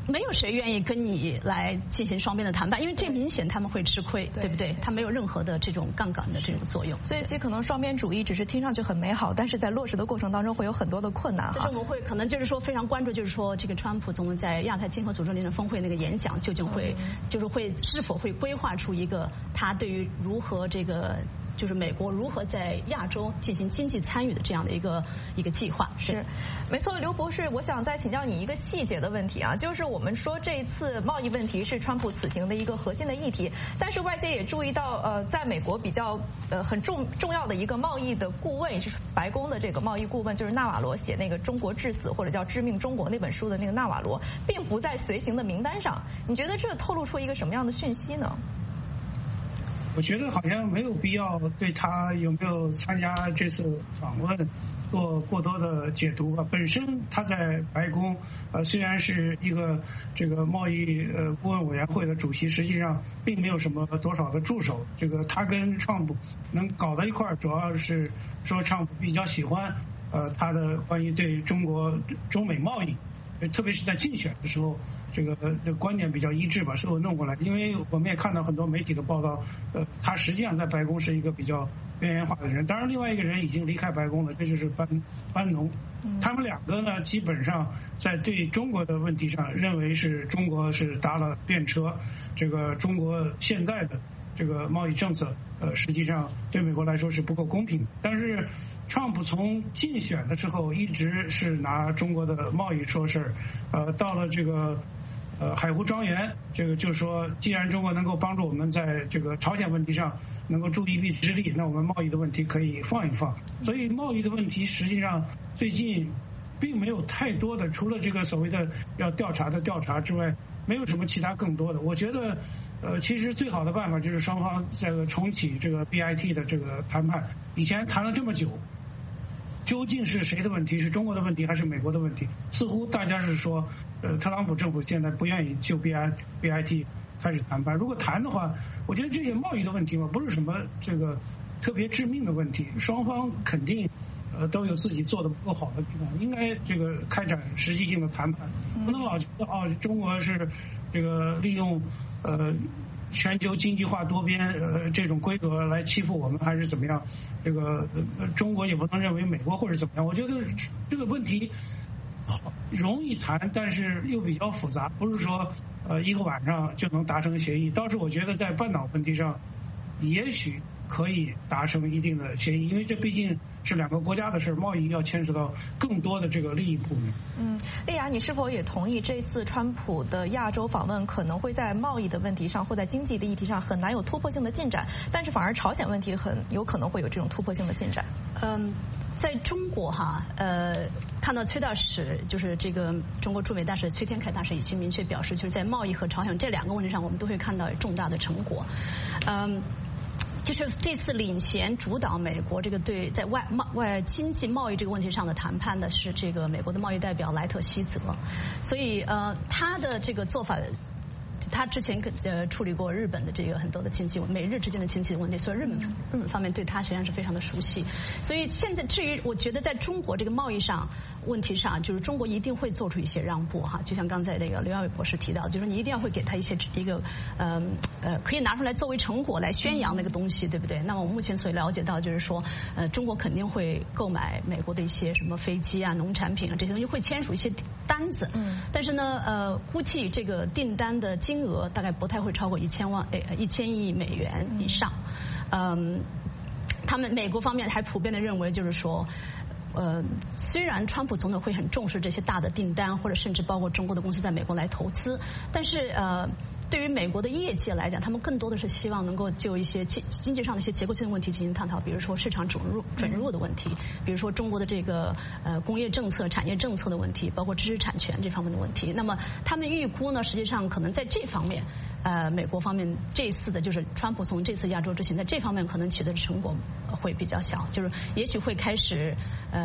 没有谁愿意跟你来进行双边的谈判，因为这明显他们会吃亏， 对, 对不对？他没有任何的这种杠杆的这种作用。 所以，其实可能双边主义只是听上去很美好，但是在落实的过程当中会有很多的困难。 但是我们会可能就是说非常关注，就是说这个川普总统在亚太经合组织领导峰会那个演讲，究竟会、嗯、就是会是否会规划出一个他对于如何这个。就是美国如何在亚洲进行经济参与的这样的一个一个计划。 是，没错，刘博士，我想再请教你一个细节的问题啊，就是我们说这一次贸易问题是川普此行的一个核心的议题，但是外界也注意到，呃，在美国比较呃很重重要的一个贸易的顾问，也是白宫的这个贸易顾问，就是纳瓦罗写那个《中国致死》或者叫《致命中国》那本书的那个纳瓦罗，并不在随行的名单上。你觉得这透露出一个什么样的讯息呢？ 我觉得好像没有必要对他有没有参加这次访问做过多的解读吧。本身他在白宫，呃，虽然是一个这个贸易呃顾问委员会的主席，实际上并没有什么多少的助手。这个他跟川普能搞到一块儿，主要是说川普比较喜欢呃他的关于对中国中美贸易，特别是在竞选的时候。这个的观点比较一致吧，是我弄过来，因为我们也看到很多媒体的报道，呃，他实际上在白宫是一个比较边缘化的人。当然，另外一个人已经离开白宫了，这就是班班农。他们两个呢，基本上在对中国的问题上，认为是中国是搭了便车，这个中国现在的这个贸易政策，呃，实际上对美国来说是不够公平。但是川普从竞选的时候一直是拿中国的贸易说事儿，呃，到了这个。呃，海湖庄园，这个就是说，既然中国能够帮助我们在这个朝鲜问题上能够助一臂之力，那我们贸易的问题可以放一放。所以贸易的问题实际上最近并没有太多的，除了这个所谓的要调查的调查之外，没有什么其他更多的。我觉得，呃，其实最好的办法就是双方这个重启这个 B I T 的这个谈判。以前谈了这么久。究竟是谁的问题？是中国的问题还是美国的问题？似乎大家是说，呃，特朗普政府现在不愿意就 B I B I T 开始谈判。如果谈的话，我觉得这些贸易的问题嘛，不是什么这个特别致命的问题，双方肯定呃都有自己做的不够好的地方，应该这个开展实际性的谈判，不能老觉得哦，中国是这个利用呃。全球经济化多边呃这种规格来欺负我们还是怎么样？这个呃中国也不能认为美国或者怎么样。我觉得这个问题容易谈，但是又比较复杂，不是说呃一个晚上就能达成协议。倒是我觉得在半岛问题上，也许可以达成一定的协议，因为这毕竟是两个国家的事，贸易要牵扯到更多的这个利益部门。 嗯，丽雅，你是否也同意这次川普的亚洲访问可能会在贸易的问题上或在经济的议题上很难有突破性的进展，但是反而朝鲜问题很有可能会有这种突破性的进展？ 嗯，在中国哈，呃，看到崔大使就是这个中国驻美大使崔天凯大使已经明确表示，就是在贸易和朝鲜这两个问题上，我们都会看到重大的成果。嗯。就是这次领衔主导美国这个对在外贸外经济贸易这个问题上的谈判的是这个美国的贸易代表莱特希泽，所以呃他的这个做法。他之前呃处理过日本的这个很多的经济美日之间的经济问题，所以日本日本方面对他实际上是非常的熟悉。所以现在至于我觉得在中国这个贸易上问题上，就是中国一定会做出一些让步哈，就像刚才那个刘耀伟博士提到的，就是你一定要会给他一些一个呃呃可以拿出来作为成果来宣扬那个东西，对不对？那么我目前所了解到就是说，呃中国肯定会购买美国的一些什么飞机啊、农产品啊这些东西，会签署一些单子。嗯。但是呢，呃，估计这个订单的金额大概不太会超过一千万诶一千亿美元以上。嗯，他们美国方面还普遍的认为，就是说。呃，虽然川普总统会很重视这些大的订单，或者甚至包括中国的公司在美国来投资，但是呃，对于美国的业界来讲，他们更多的是希望能够就一些经经济上的一些结构性的问题进行探讨，比如说市场准入准入的问题，比如说中国的这个呃工业政策、产业政策的问题，包括知识产权这方面的问题。那么他们预估呢，实际上可能在这方面，呃，美国方面这次的就是川普从这次亚洲之行，在这方面可能取得的成果会比较小，就是也许会开始呃。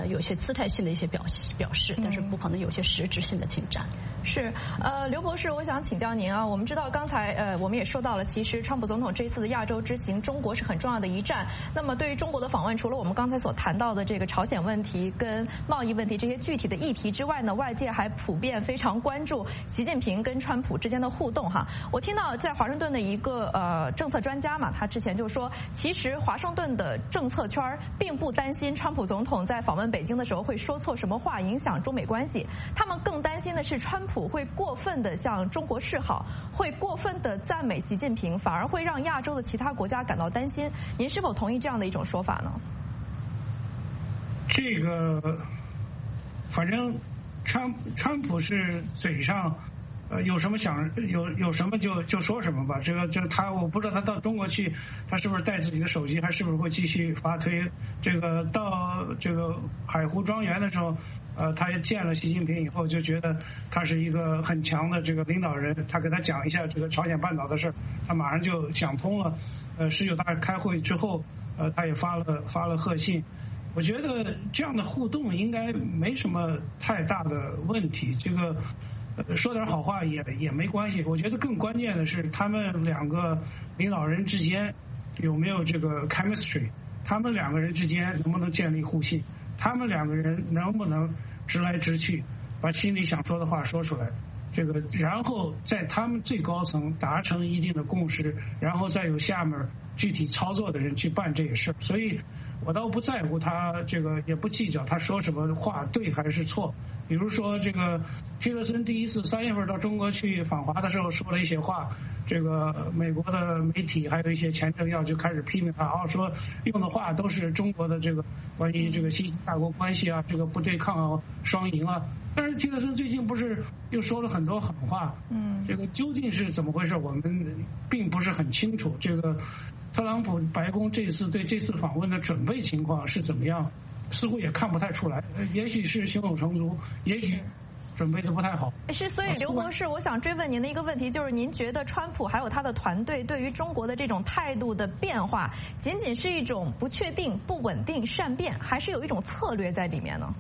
呃有些姿态性的一些表表示，但是不可能有些实质性的进展。 是，呃，刘博士，我想请教您啊。我们知道刚才呃我们也说到了，其实川普总统这次的亚洲之行，中国是很重要的一站。那么对于中国的访问，除了我们刚才所谈到的这个朝鲜问题跟贸易问题这些具体的议题之外呢，外界还普遍非常关注习近平跟川普之间的互动哈。我听到在华盛顿的一个呃政策专家嘛，他之前就说，其实华盛顿的政策圈并不担心川普总统在访问北京的时候会说错什么话，影响中美关系。他们更担心的是川普会过分的向中国示好，会过分的赞美习近平，反而会让亚洲的其他国家感到担心。您是否同意这样的一种说法呢？ 这个，反正川川普是嘴上呃有什么想有有什么就就说什么吧。这个这个他我不知道他到中国去，他是不是带自己的手机，还是不是会继续发推？这个到这个海湖庄园的时候。呃，他也见了习近平以后，就觉得他是一个很强的这个领导人。他给他讲一下这个朝鲜半岛的事儿，他马上就想通了。呃，十九大开会之后，呃，他也发了发了贺信。我觉得这样的互动应该没什么太大的问题。这个呃说点好话也也没关系。我觉得更关键的是他们两个领导人之间有没有这个 chemistry， 他们两个人之间能不能建立互信。他们两个人能不能直来直去，把心里想说的话说出来？这个，然后在他们最高层达成一定的共识，然后再有下面具体操作的人去办这个事。所以，我倒不在乎他这个，也不计较他说什么话对还是错。比如说，这个希勒森第一次三月份到中国去访华的时候说了一些话，这个美国的媒体还有一些前政要就开始批评他，啊，说用的话都是中国的这个关于这个新兴大国关系啊，这个不对抗啊，双赢啊。但是希勒森最近不是又说了很多狠话，嗯，这个究竟是怎么回事，我们并不是很清楚。这个特朗普白宫这次对这次访问的准备情况是怎么样？似乎也看不太出来，也许是胸有成竹，也许准备的不太好。 是，所以刘博士，我想追问您的一个问题，就是您觉得川普还有他的团队对于中国的这种态度的变化，仅仅是一种不确定、不稳定、善变，还是有一种策略在里面呢？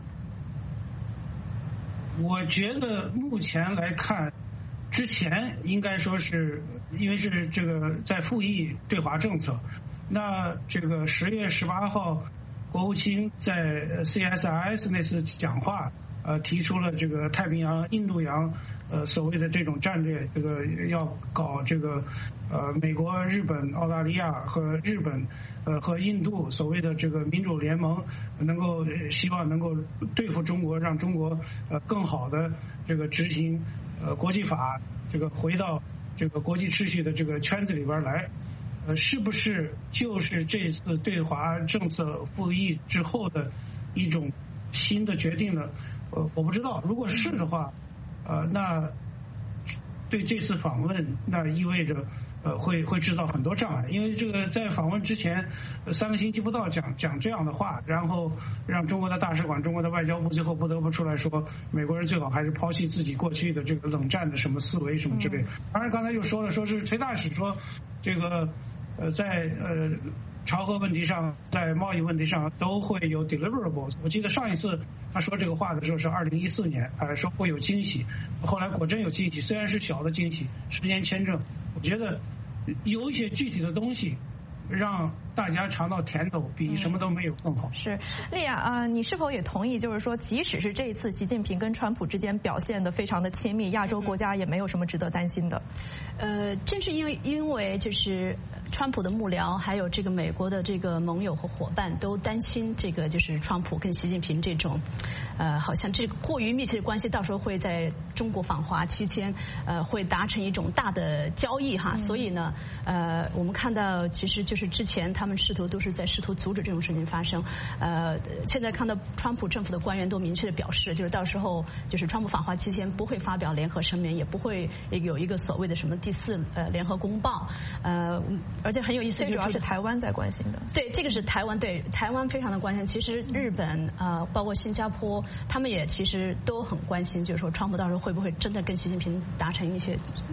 我觉得目前来看，之前应该说是因为是这个在复议对华政策，那这个十月十八号。国务卿在 C S I S 那次讲话，呃，提出了这个太平洋、印度洋，呃，所谓的这种战略，这个要搞这个，呃，美国、日本、澳大利亚和日本，呃，和印度所谓的这个民主联盟，能够希望能够对付中国，让中国呃更好的这个执行呃国际法，这个回到这个国际秩序的这个圈子里边来。呃，是不是就是这次对华政策复议之后的一种新的决定呢？呃，我不知道。如果是的话，呃，那对这次访问，那意味着呃会会制造很多障碍，因为这个在访问之前、呃、三个星期不到讲讲这样的话，然后让中国的大使馆、中国的外交部最后不得不出来说，美国人最好还是抛弃自己过去的这个冷战的什么思维什么之类的。当然，刚才又说了，说是崔大使说这个。呃，在呃朝核问题上，在贸易问题上都会有 deliverables。我记得上一次他说这个话的时候是二零一四年，呃，说会有惊喜，后来果真有惊喜，虽然是小的惊喜，十年签证。我觉得有一些具体的东西，让大家尝到甜头，比什么都没有更好。 嗯、是，丽亚啊、呃，你是否也同意，就是说，即使是这一次习近平跟川普之间表现得非常的亲密，亚洲国家也没有什么值得担心的？ 呃，正是因为因为就是川普的幕僚，还有这个美国的这个盟友和伙伴都担心这个就是川普跟习近平这种，呃，好像这个过于密切的关系，到时候会在中国访华期间，呃，会达成一种大的交易哈。嗯、所以呢，呃，我们看到其实就是之前他们试图都是在试图阻止这种事情发生，呃，现在看到川普政府的官员都明确的表示，就是到时候就是川普访华期间不会发表联合声明，也不会有一个所谓的什么第四呃联合公报，呃，而且很有意思， 最主要是台湾在关心的。 对，这个是台湾，对台湾非常的关心。其实日本呃，包括新加坡，他们也其实都很关心，就是说川普到时候会不会真的跟习近平达成一些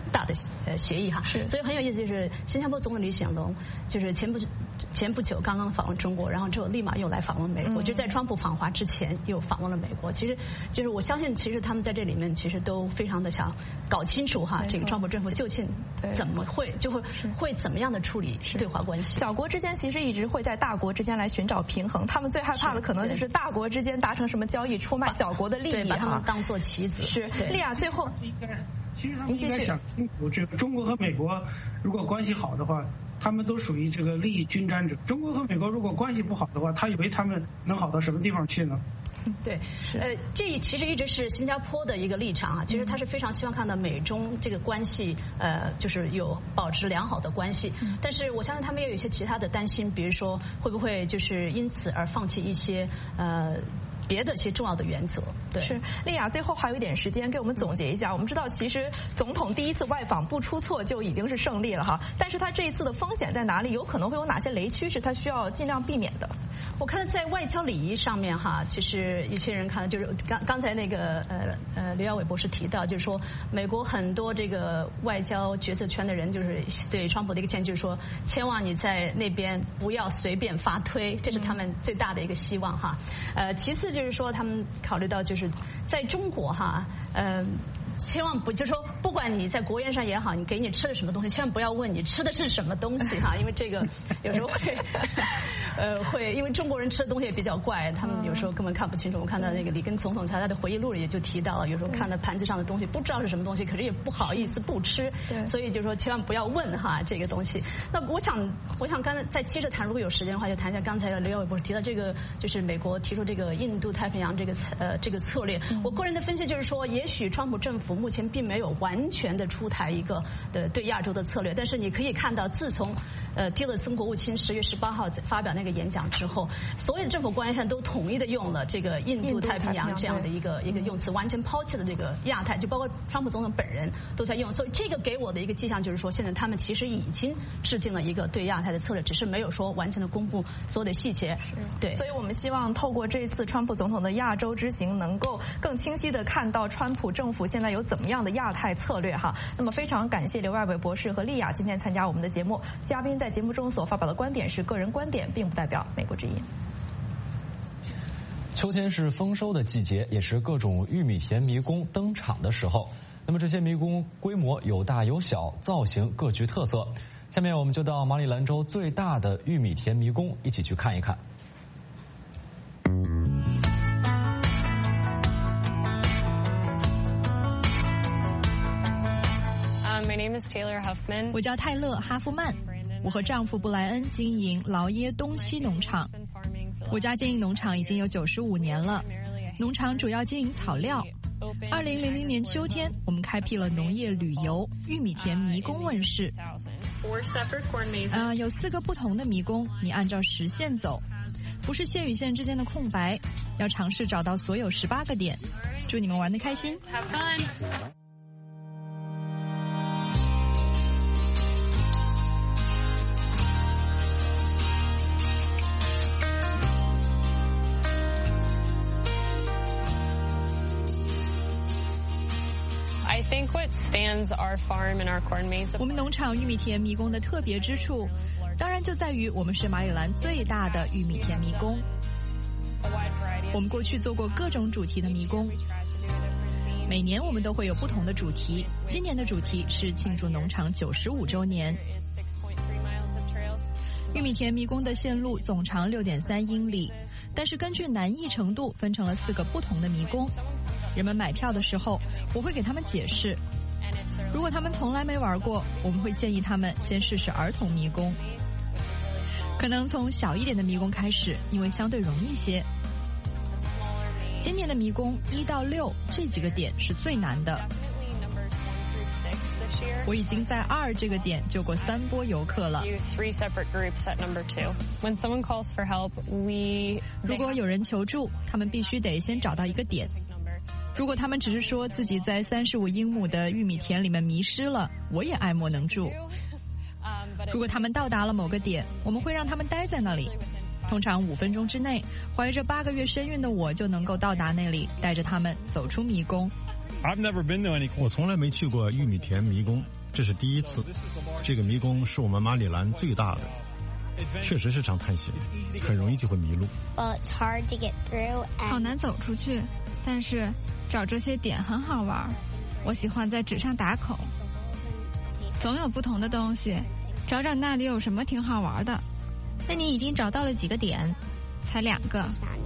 大的呃协议哈。所以很有意思，就是新加坡总统李显龙就是前不前不久刚刚访问中国，然后之后立马又来访问美国，嗯、就在川普访华之前又访问了美国。其实就是我相信，其实他们在这里面其实都非常的想搞清楚哈，这个川普政府究竟怎么会就会会怎么样的处理对华关系。 小国之间其实一直会在大国之间来寻找平衡，他们最害怕的可能就是大国之间达成什么交易，出卖小国的利益， 对，把他们当做棋子。 是，利亚最后， 其实他们应该想清楚，这个中国和美国如果关系好的话，他们都属于这个利益均沾者。中国和美国如果关系不好的话，他以为他们能好到什么地方去呢？ 对，呃，这其实一直是新加坡的一个立场啊。其实他是非常希望看到美中这个关系，呃，就是有保持良好的关系。但是我相信他们也有一些其他的担心，比如说会不会就是因此而放弃一些呃。别的一些重要的原则。对， 是丽雅，最后还有一点时间给我们总结一下。我们知道，其实总统第一次外访不出错就已经是胜利了哈，但是他这一次的风险在哪里？有可能会有哪些雷区是他需要尽量避免的？ 我看在外交礼仪上面哈，其实一些人看的就是刚刚才那个呃呃刘耀伟博士提到，就是说美国很多这个外交决策圈的人就是对川普的一个建议，就是说千万你在那边不要随便发推，这是他们最大的一个希望哈。呃，其次就是说他们考虑到就是在中国哈，呃。千万不，就是说，不管你在国宴上也好，你给你吃的什么东西，千万不要问你吃的是什么东西哈，因为这个有时候会，呃，会因为中国人吃的东西也比较怪，他们有时候根本看不清楚。我看到那个里根总统他他的回忆录里也就提到了，有时候看到盘子上的东西不知道是什么东西，可是也不好意思不吃，所以就说千万不要问哈这个东西。那我想，我想刚才再接着谈，如果有时间的话，就谈一下刚才刘耀伟博士提到这个，就是美国提出这个印度太平洋这个呃这个策略。我个人的分析就是说，也许川普政府目前并没有完全的出台一个的对亚洲的策略，但是你可以看到，自从呃蒂勒森国务卿十月十八号发表那个演讲之后，所有的政府官员都统一的用了这个印度太平洋这样的一个一个用词，完全抛弃了这个亚太，就包括川普总统本人都在用，所以这个给我的一个迹象就是说，现在他们其实已经制定了一个对亚太的策略，只是没有说完全的公布所有的细节。对， 所以我们希望透过这次川普总统的亚洲之行，能够更清晰的看到川普政府现在有怎么样的亚太策略哈。那么非常感谢刘耀伟博士和丽雅今天参加我们的节目。嘉宾在节目中所发表的观点是个人观点，并不代表美国之音。 秋天是丰收的季节，也是各种玉米田迷宫登场的时候。那么这些迷宫规模有大有小，造型各具特色。下面我们就到马里兰州最大的玉米田迷宫一起去看一看。 我叫泰勒·哈夫曼，我和丈夫布莱恩经营劳耶东西农场。我家经营农场已经有九十五年了，农场主要经营草料。二零零零年秋天，我们开辟了农业旅游，玉米田迷宫问世。呃，有四个不同的迷宫，你按照实线走，不是线与线之间的空白，要尝试找到所有十八个点。祝你们玩得开心。我们农场玉米田迷宫的特别之处，当然就在于我们是马里兰最大的玉米田迷宫。我们过去做过各种主题的迷宫，每年我们都会有不同的主题。今年的主题是庆祝农场九十五周年。玉米田迷宫的线路总长六点三英里，但是根据难易程度分成了四个不同的迷宫。人们买票的时候，我会给他们解释。如果他们从来没玩过，我们会建议他们先试试儿童迷宫，可能从小一点的迷宫开始，因为相对容易些。今年的迷宫一到六这几个点是最难的。我已经在二这个点救过三波游客了。如果有人求助，他们必须得先找到一个点。如果他们只是说自己在三十五英亩的玉米田里面迷失了，我也爱莫能助。如果他们到达了某个点，我们会让他们待在那里。通常五分钟之内，怀着八个月身孕的我就能够到达那里，带着他们走出迷宫。 我从来没去过玉米田迷宫，这是第一次。这个迷宫是我们马里兰最大的，确实是场探险，很容易就会迷路。 好难走出去，但是找这些点很好玩。我喜欢在纸上打孔，总有不同的东西，找找那里有什么挺好玩的。 那你已经找到了几个点？ 才两个。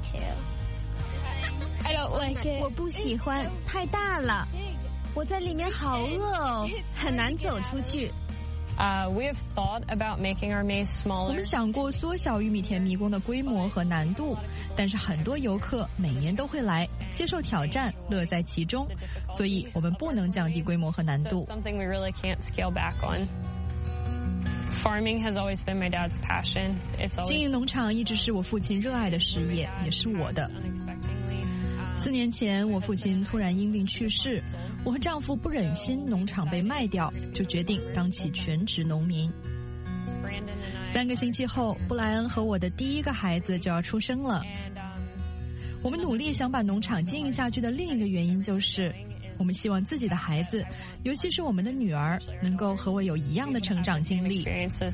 我不喜欢，太大了，我在里面好饿哦，很难走出去。 Uh, we have thought about making our maze smaller. 我们想过缩小玉米田迷宫的规模和难度，但是很多游客每年都会来，接受挑战，乐在其中，所以我们不能降低规模和难度。 Something we really can't scale back on. Farming has always been my dad's passion. It's always 经营农场一直是我父亲热爱的事业，也是我的。四年前，我父亲突然因病去世，我和丈夫不忍心农场被卖掉，就决定当起全职农民。三个星期后，布莱恩和我的第一个孩子就要出生了。我们努力想把农场经营下去的另一个原因就是，我们希望自己的孩子，尤其是我们的女儿，能够和我有一样的成长经历。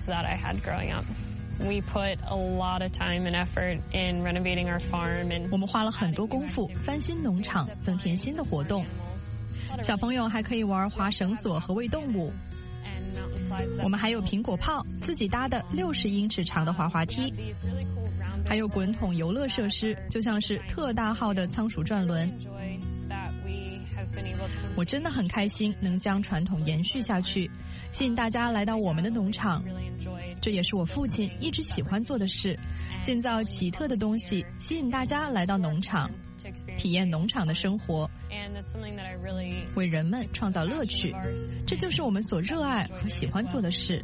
We put a lot of time and effort in renovating our farm, and 我们花了很多功夫翻新农场，增添新的活动。小朋友还可以玩滑绳索和喂动物。我们还有苹果炮，自己搭的六十英尺长的滑滑梯，还有滚筒游乐设施，就像是特大号的仓鼠转轮。我真的很开心能将传统延续下去，吸引大家来到我们的农场。这也是我父亲一直喜欢做的事，建造奇特的东西，吸引大家来到农场，体验农场的生活，为人们创造乐趣。这就是我们所热爱和喜欢做的事。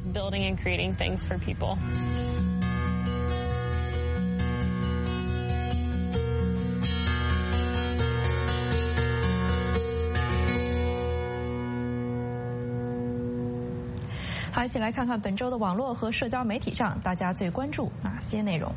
好，一起来看看本周的网络和社交媒体上大家最关注哪些内容。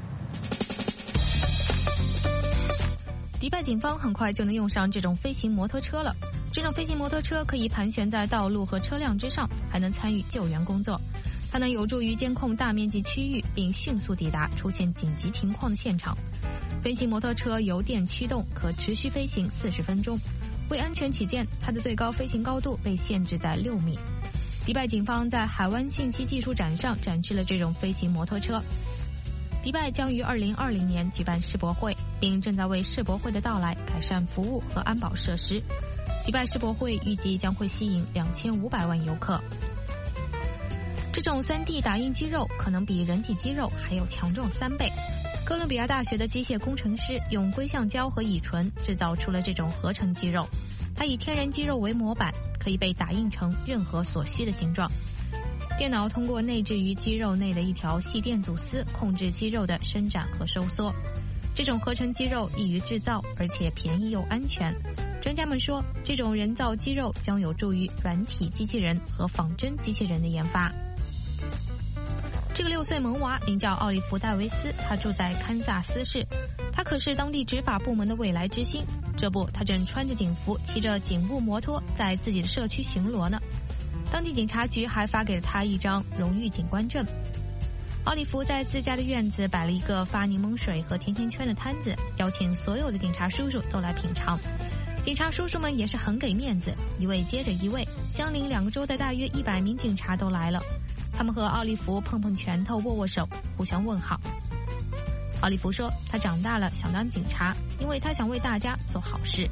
迪拜警方很快就能用上这种飞行摩托车了。这种飞行摩托车可以盘旋在道路和车辆之上，还能参与救援工作。它能有助于监控大面积区域，并迅速抵达出现紧急情况的现场。飞行摩托车由电驱动，可持续飞行四十分钟。为安全起见，它的最高飞行高度被限制在六米。迪拜警方在海湾信息技术展上展示了这种飞行摩托车。迪拜将于二零二零年举办世博会，并正在为世博会的到来改善服务和安保设施。迪拜世博会预计将会吸引两千五百万游客。这种 三 D 打印肌肉可能比人体肌肉还有强重三倍。哥伦比亚大学的机械工程师用硅橡胶和乙醇制造出了这种合成肌肉，它以天然肌肉为模板，可以被打印成任何所需的形状。电脑通过内置于肌肉内的一条细电阻丝控制肌肉的伸展和收缩。这种合成肌肉易于制造，而且便宜又安全。专家们说，这种人造肌肉将有助于软体机器人和仿真机器人的研发。这个六岁萌娃名叫奥利弗·戴维斯，他住在堪萨斯市，他可是当地执法部门的未来之星。这不，他正穿着警服，骑着警务摩托，在自己的社区巡逻呢。当地警察局还发给了他一张荣誉警官证。奥利弗在自家的院子摆了一个发柠檬水和甜甜圈的摊子，邀请所有的警察叔叔都来品尝。警察叔叔们也是很给面子，一位接着一位，相邻两个州的大约一百名警察都来了。他们和奥利弗碰碰拳头，握握手，互相问好。奥利弗说，他长大了想当警察，因为他想为大家做好事。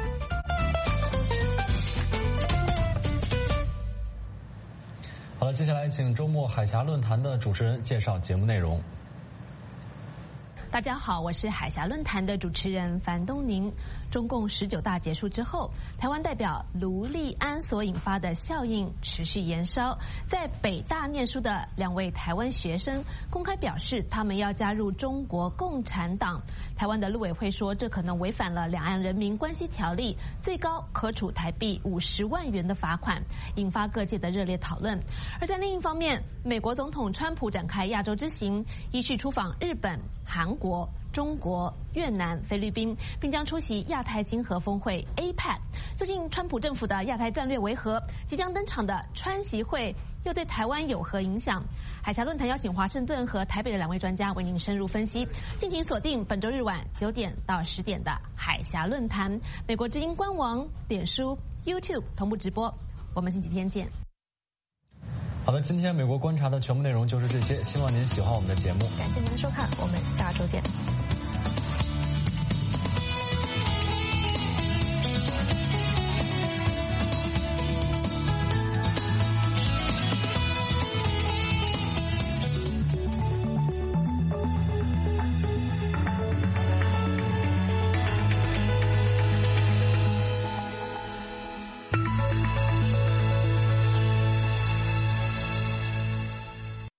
好了，接下来请周末海峡论坛的主持人介绍节目内容。 大家好，我是海峡论坛的主持人樊东宁。中共十九大结束之后，台湾代表卢立安所引发的效应持续延烧。在北大念书的两位台湾学生公开表示，他们要加入中国共产党。台湾的陆委会说，这可能违反了《两岸人民关系条例》，最高可处台币五十万元的罚款，引发各界的热烈讨论。而在另一方面，美国总统川普展开亚洲之行，依序出访日本、韩国、中国、越南、菲律宾，并将出席亚太经合峰会 A P E C。究竟川普政府的亚太战略为何？即将登场的川习会又对台湾有何影响？海峡论坛邀请华盛顿和台北的两位专家为您深入分析。敬请锁定本周日晚九点到十点的海峡论坛，美国之音官网、脸书、YouTube 同步直播。我们星期天见。 好的，今天美国观察的全部内容就是这些，希望您喜欢我们的节目。 感谢您的收看，我们下周见。